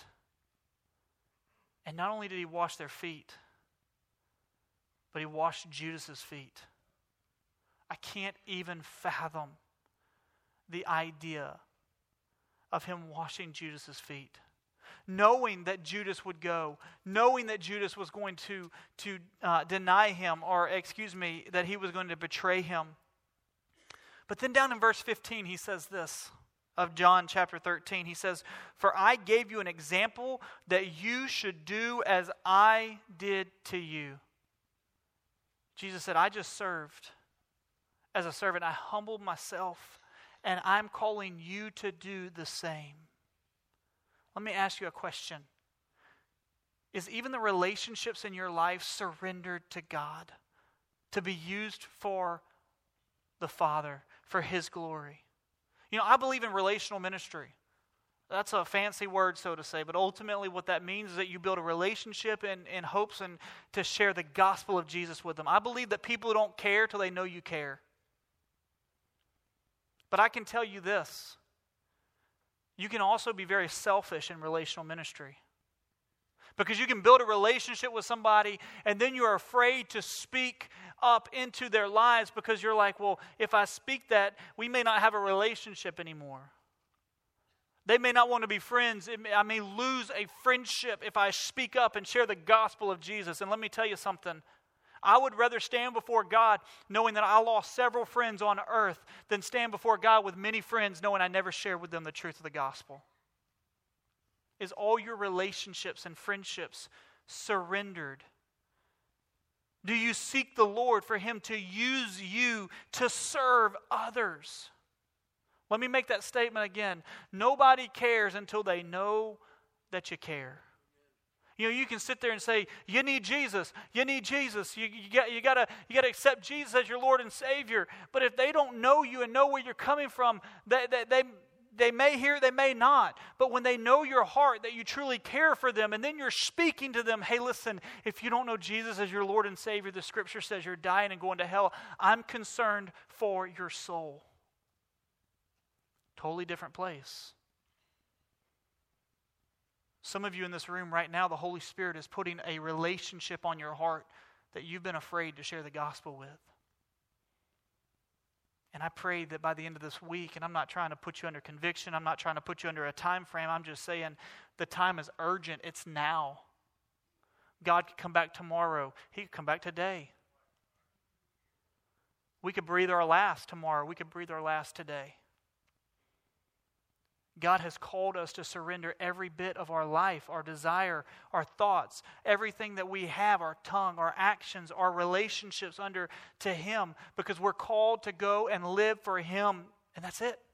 And not only did he wash their feet, but he washed Judas's feet. I can't even fathom the idea of him washing Judas's feet. Knowing that Judas would go, knowing that Judas was going to, to uh, deny him, or excuse me, that he was going to betray him. But then down in verse fifteen, he says this, of John chapter thirteen, he says, for I gave you an example that you should do as I did to you. Jesus said, I just served as a servant. I humbled myself, and I'm calling you to do the same. Let me ask you a question. Is even the relationships in your life surrendered to God to be used for the Father, for his glory? You know, I believe in relational ministry. That's a fancy word, so to say, but ultimately what that means is that you build a relationship in, in hopes and to share the gospel of Jesus with them. I believe that people don't care till they know you care. But I can tell you this. You can also be very selfish in relational ministry. Because you can build a relationship with somebody and then you're afraid to speak up into their lives because you're like, well, if I speak that, we may not have a relationship anymore. They may not want to be friends. I may lose a friendship if I speak up and share the gospel of Jesus. And let me tell you something. I would rather stand before God knowing that I lost several friends on earth than stand before God with many friends knowing I never shared with them the truth of the gospel. Is all your relationships and friendships surrendered? Do you seek the Lord for him to use you to serve others? Let me make that statement again. Nobody cares until they know that you care. You know, you can sit there and say, you need Jesus, you need Jesus, you, you, got, you gotta, you gotta accept Jesus as your Lord and Savior. But if they don't know you and know where you're coming from, they, they, they, they may hear, they may not. But when they know your heart, that you truly care for them, and then you're speaking to them, hey, listen, if you don't know Jesus as your Lord and Savior, the Scripture says you're dying and going to hell. I'm concerned for your soul. Totally different place. Some of you in this room right now, the Holy Spirit is putting a relationship on your heart that you've been afraid to share the gospel with. And I pray that by the end of this week, and I'm not trying to put you under conviction, I'm not trying to put you under a time frame, I'm just saying the time is urgent. It's now. God could come back tomorrow. He could come back today. We could breathe our last tomorrow. We could breathe our last today. God has called us to surrender every bit of our life, our desire, our thoughts, everything that we have, our tongue, our actions, our relationships under to Him, because we're called to go and live for Him, and that's it.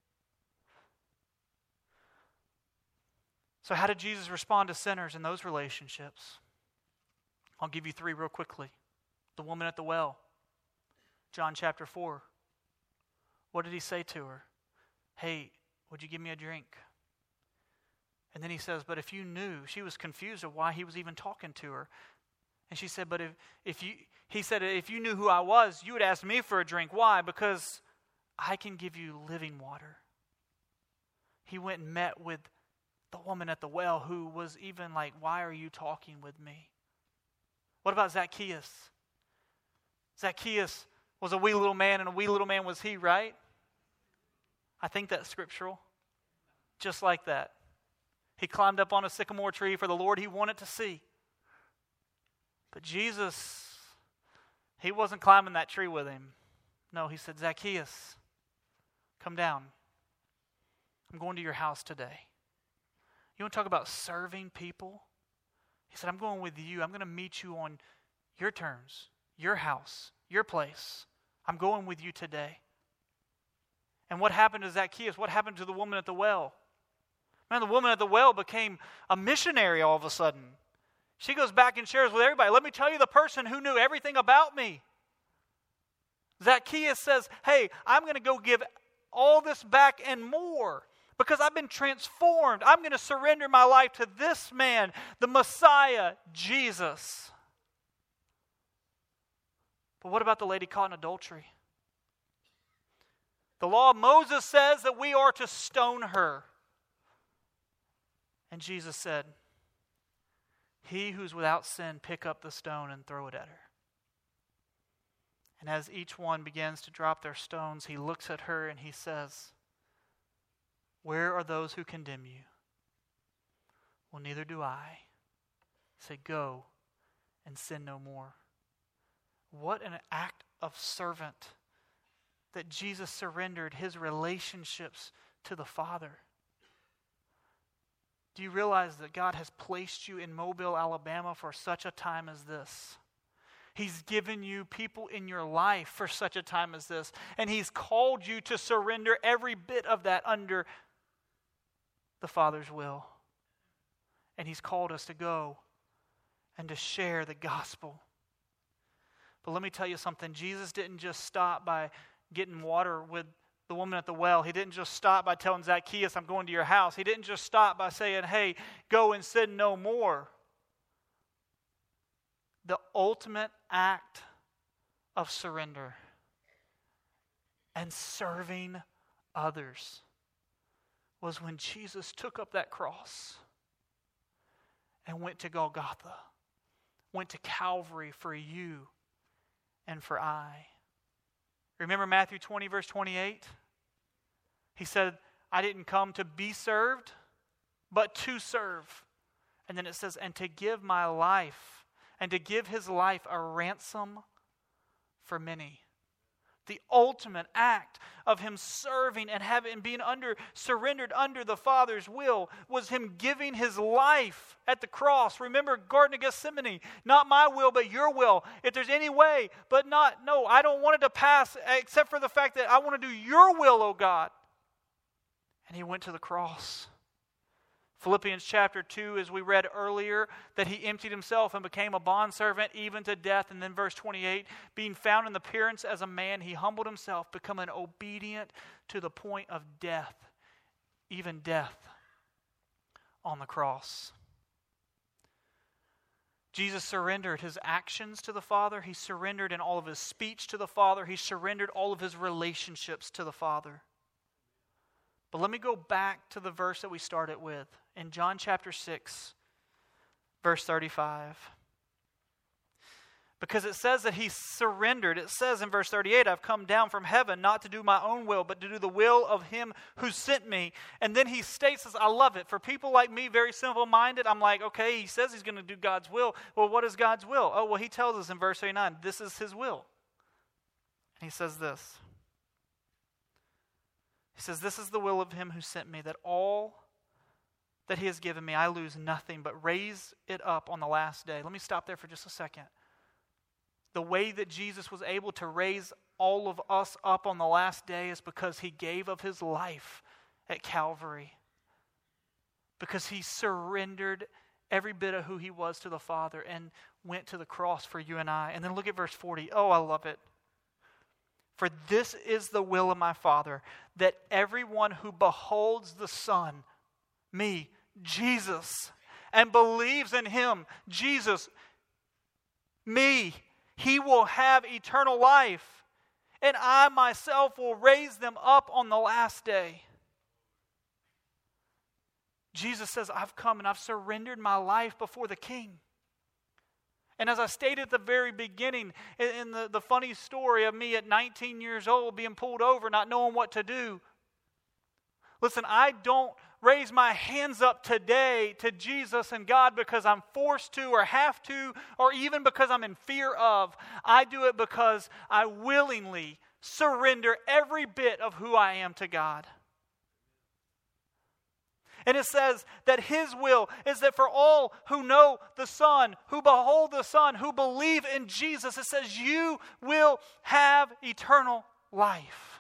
So how did Jesus respond to sinners in those relationships? I'll give you three real quickly. The woman at the well, John chapter four. What did He say to her? Hey, would you give me a drink? And then He says, but if you knew, she was confused of why He was even talking to her. And she said, but if, if you, He said, if you knew who I was, you would ask me for a drink. Why? Because I can give you living water. He went and met with the woman at the well who was even like, why are you talking with me? What about Zacchaeus? Zacchaeus was a wee little man, and a wee little man was he, right? I think that's scriptural. Just like that. He climbed up on a sycamore tree for the Lord he wanted to see. But Jesus, He wasn't climbing that tree with him. No, He said, Zacchaeus, come down. I'm going to your house today. You want to talk about serving people? He said, I'm going with you. I'm going to meet you on your terms, your house, your place. I'm going with you today. And what happened to Zacchaeus? What happened to the woman at the well? Man, the woman at the well became a missionary all of a sudden. She goes back and shares with everybody. Let me tell you the person who knew everything about me. Zacchaeus says, hey, I'm going to go give all this back and more because I've been transformed. I'm going to surrender my life to this man, the Messiah, Jesus. But what about the lady caught in adultery? The law of Moses says that we are to stone her. And Jesus said, he who's without sin, pick up the stone and throw it at her. And as each one begins to drop their stones, He looks at her and He says, where are those who condemn you? Well, neither do I. Say, go and sin no more. What an act of servant that Jesus surrendered His relationships to the Father. Do you realize that God has placed you in Mobile, Alabama for such a time as this? He's given you people in your life for such a time as this. And He's called you to surrender every bit of that under the Father's will. And He's called us to go and to share the gospel. But let me tell you something. Jesus didn't just stop by getting water with the woman at the well. He didn't just stop by telling Zacchaeus, I'm going to your house. He didn't just stop by saying, hey, go and sin no more. The ultimate act of surrender and serving others was when Jesus took up that cross and went to Golgotha, went to Calvary for you and for I. Remember Matthew twenty, verse twenty-eight? He said, I didn't come to be served, but to serve. And then it says, and to give my life, and to give His life a ransom for many. The ultimate act of Him serving and having being under surrendered under the Father's will was Him giving His life at the cross. Remember Garden of Gethsemane, not my will but your will. If there's any way, but not, no, I don't want it to pass except for the fact that I want to do your will, O God. And He went to the cross. Philippians chapter two, as we read earlier, that He emptied Himself and became a bondservant even to death. And then verse twenty-eight, being found in appearance as a man, He humbled Himself, becoming obedient to the point of death, even death on the cross. Jesus surrendered His actions to the Father. He surrendered in all of His speech to the Father. He surrendered all of His relationships to the Father. But let me go back to the verse that we started with. In John chapter six, verse thirty-five. Because it says that He surrendered. It says in verse thirty-eight, I've come down from heaven not to do my own will, but to do the will of Him who sent me. And then He states this, I love it. For people like me, very simple-minded, I'm like, okay, He says He's going to do God's will. Well, what is God's will? Oh, well, He tells us in verse thirty-nine, this is His will. And He says this. He says, this is the will of him who sent me, that all that he has given me, I lose nothing, but raise it up on the last day. Let me stop there for just a second. The way that Jesus was able to raise all of us up on the last day is because he gave of his life at Calvary. Because he surrendered every bit of who he was to the Father and went to the cross for you and I. And then look at verse forty. Oh, I love it. For this is the will of my Father, that everyone who beholds the Son, me, Jesus, and believes in him, Jesus, me, he will have eternal life, and I myself will raise them up on the last day. Jesus says, I've come and I've surrendered my life before the King. And as I stated at the very beginning, in the, the funny story of me at nineteen years old being pulled over, not knowing what to do. Listen, I don't raise my hands up today to Jesus and God because I'm forced to or have to, or even because I'm in fear of. I do it because I willingly surrender every bit of who I am to God. And it says that his will is that for all who know the Son, who behold the Son, who believe in Jesus, it says you will have eternal life.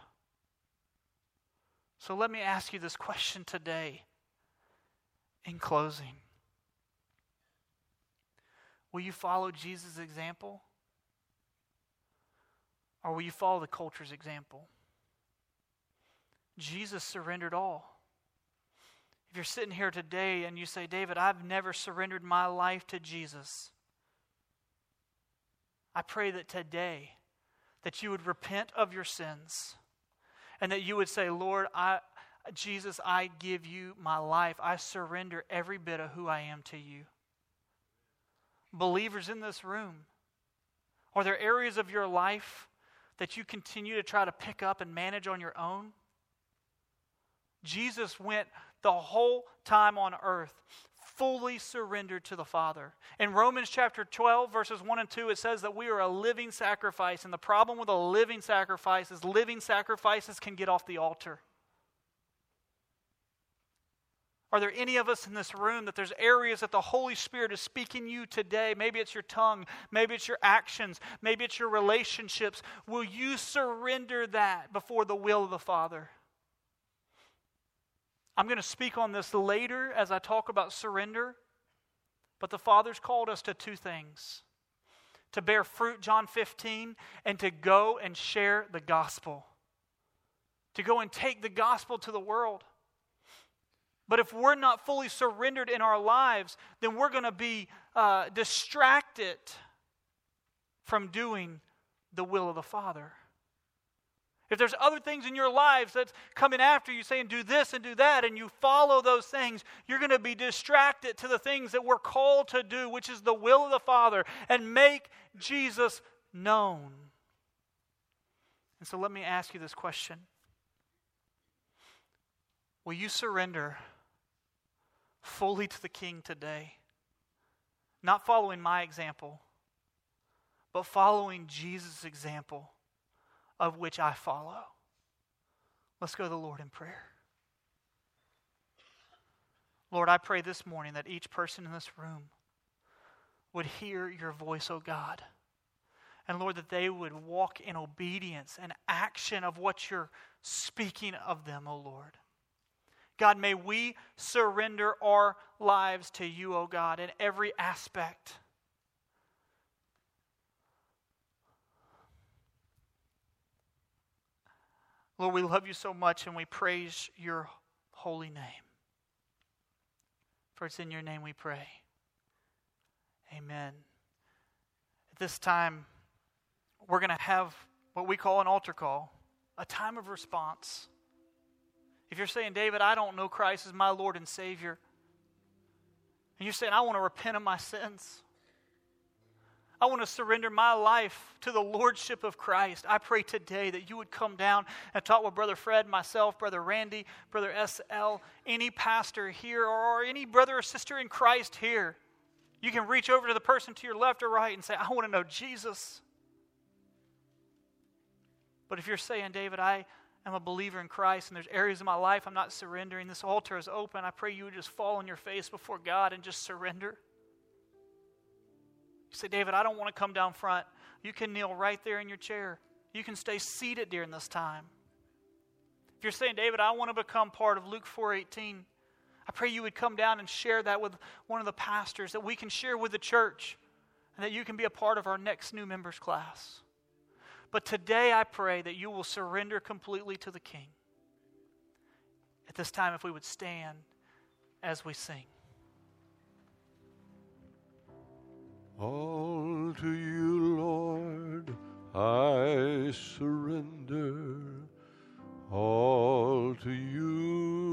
So let me ask you this question today in closing. Will you follow Jesus' example? Or will you follow the culture's example? Jesus surrendered all. If you're sitting here today and you say, David, I've never surrendered my life to Jesus, I pray that today that you would repent of your sins and that you would say, Lord, I, Jesus, I give you my life. I surrender every bit of who I am to you. Believers in this room, are there areas of your life that you continue to try to pick up and manage on your own? Jesus went the whole time on earth fully surrendered to the Father. In Romans chapter twelve, verses one and two, it says that we are a living sacrifice. And the problem with a living sacrifice is living sacrifices can get off the altar. Are there any of us in this room that there's areas that the Holy Spirit is speaking you today? Maybe it's your tongue. Maybe it's your actions. Maybe it's your relationships. Will you surrender that before the will of the Father? I'm going to speak on this later as I talk about surrender. But the Father's called us to two things. To bear fruit, John fifteen, and to go and share the gospel. To go and take the gospel to the world. But if we're not fully surrendered in our lives, then we're going to be uh, distracted from doing the will of the Father. If there's other things in your lives that's coming after you saying do this and do that, and you follow those things, you're going to be distracted to the things that we're called to do, which is the will of the Father, and make Jesus known. And so let me ask you this question. Will you surrender fully to the King today? Not following my example, but following Jesus' example, of which I follow. Let's go to the Lord in prayer. Lord, I pray this morning that each person in this room would hear your voice, O God. And Lord, that they would walk in obedience and action of what you're speaking of them, O Lord. God, may we surrender our lives to you, O God, in every aspect. Lord, we love you so much and we praise your holy name. For it's in your name we pray. Amen. At this time, we're going to have what we call an altar call, a time of response. If you're saying, David, I don't know Christ as my Lord and Savior, and you're saying, I want to repent of my sins, I want to surrender my life to the Lordship of Christ, I pray today that you would come down and talk with Brother Fred, myself, Brother Randy, Brother S L, any pastor here, or any brother or sister in Christ here. You can reach over to the person to your left or right and say, I want to know Jesus. But if you're saying, David, I am a believer in Christ and there's areas of my life I'm not surrendering, this altar is open. I pray you would just fall on your face before God and just surrender. You say, David, I don't want to come down front. You can kneel right there in your chair. You can stay seated during this time. If you're saying, David, I want to become part of Luke four eighteen, I pray you would come down and share that with one of the pastors, that we can share with the church, and that you can be a part of our next new members class. But today I pray that you will surrender completely to the King. At this time, if we would stand as we sing. All to you, Lord, I surrender. All to you,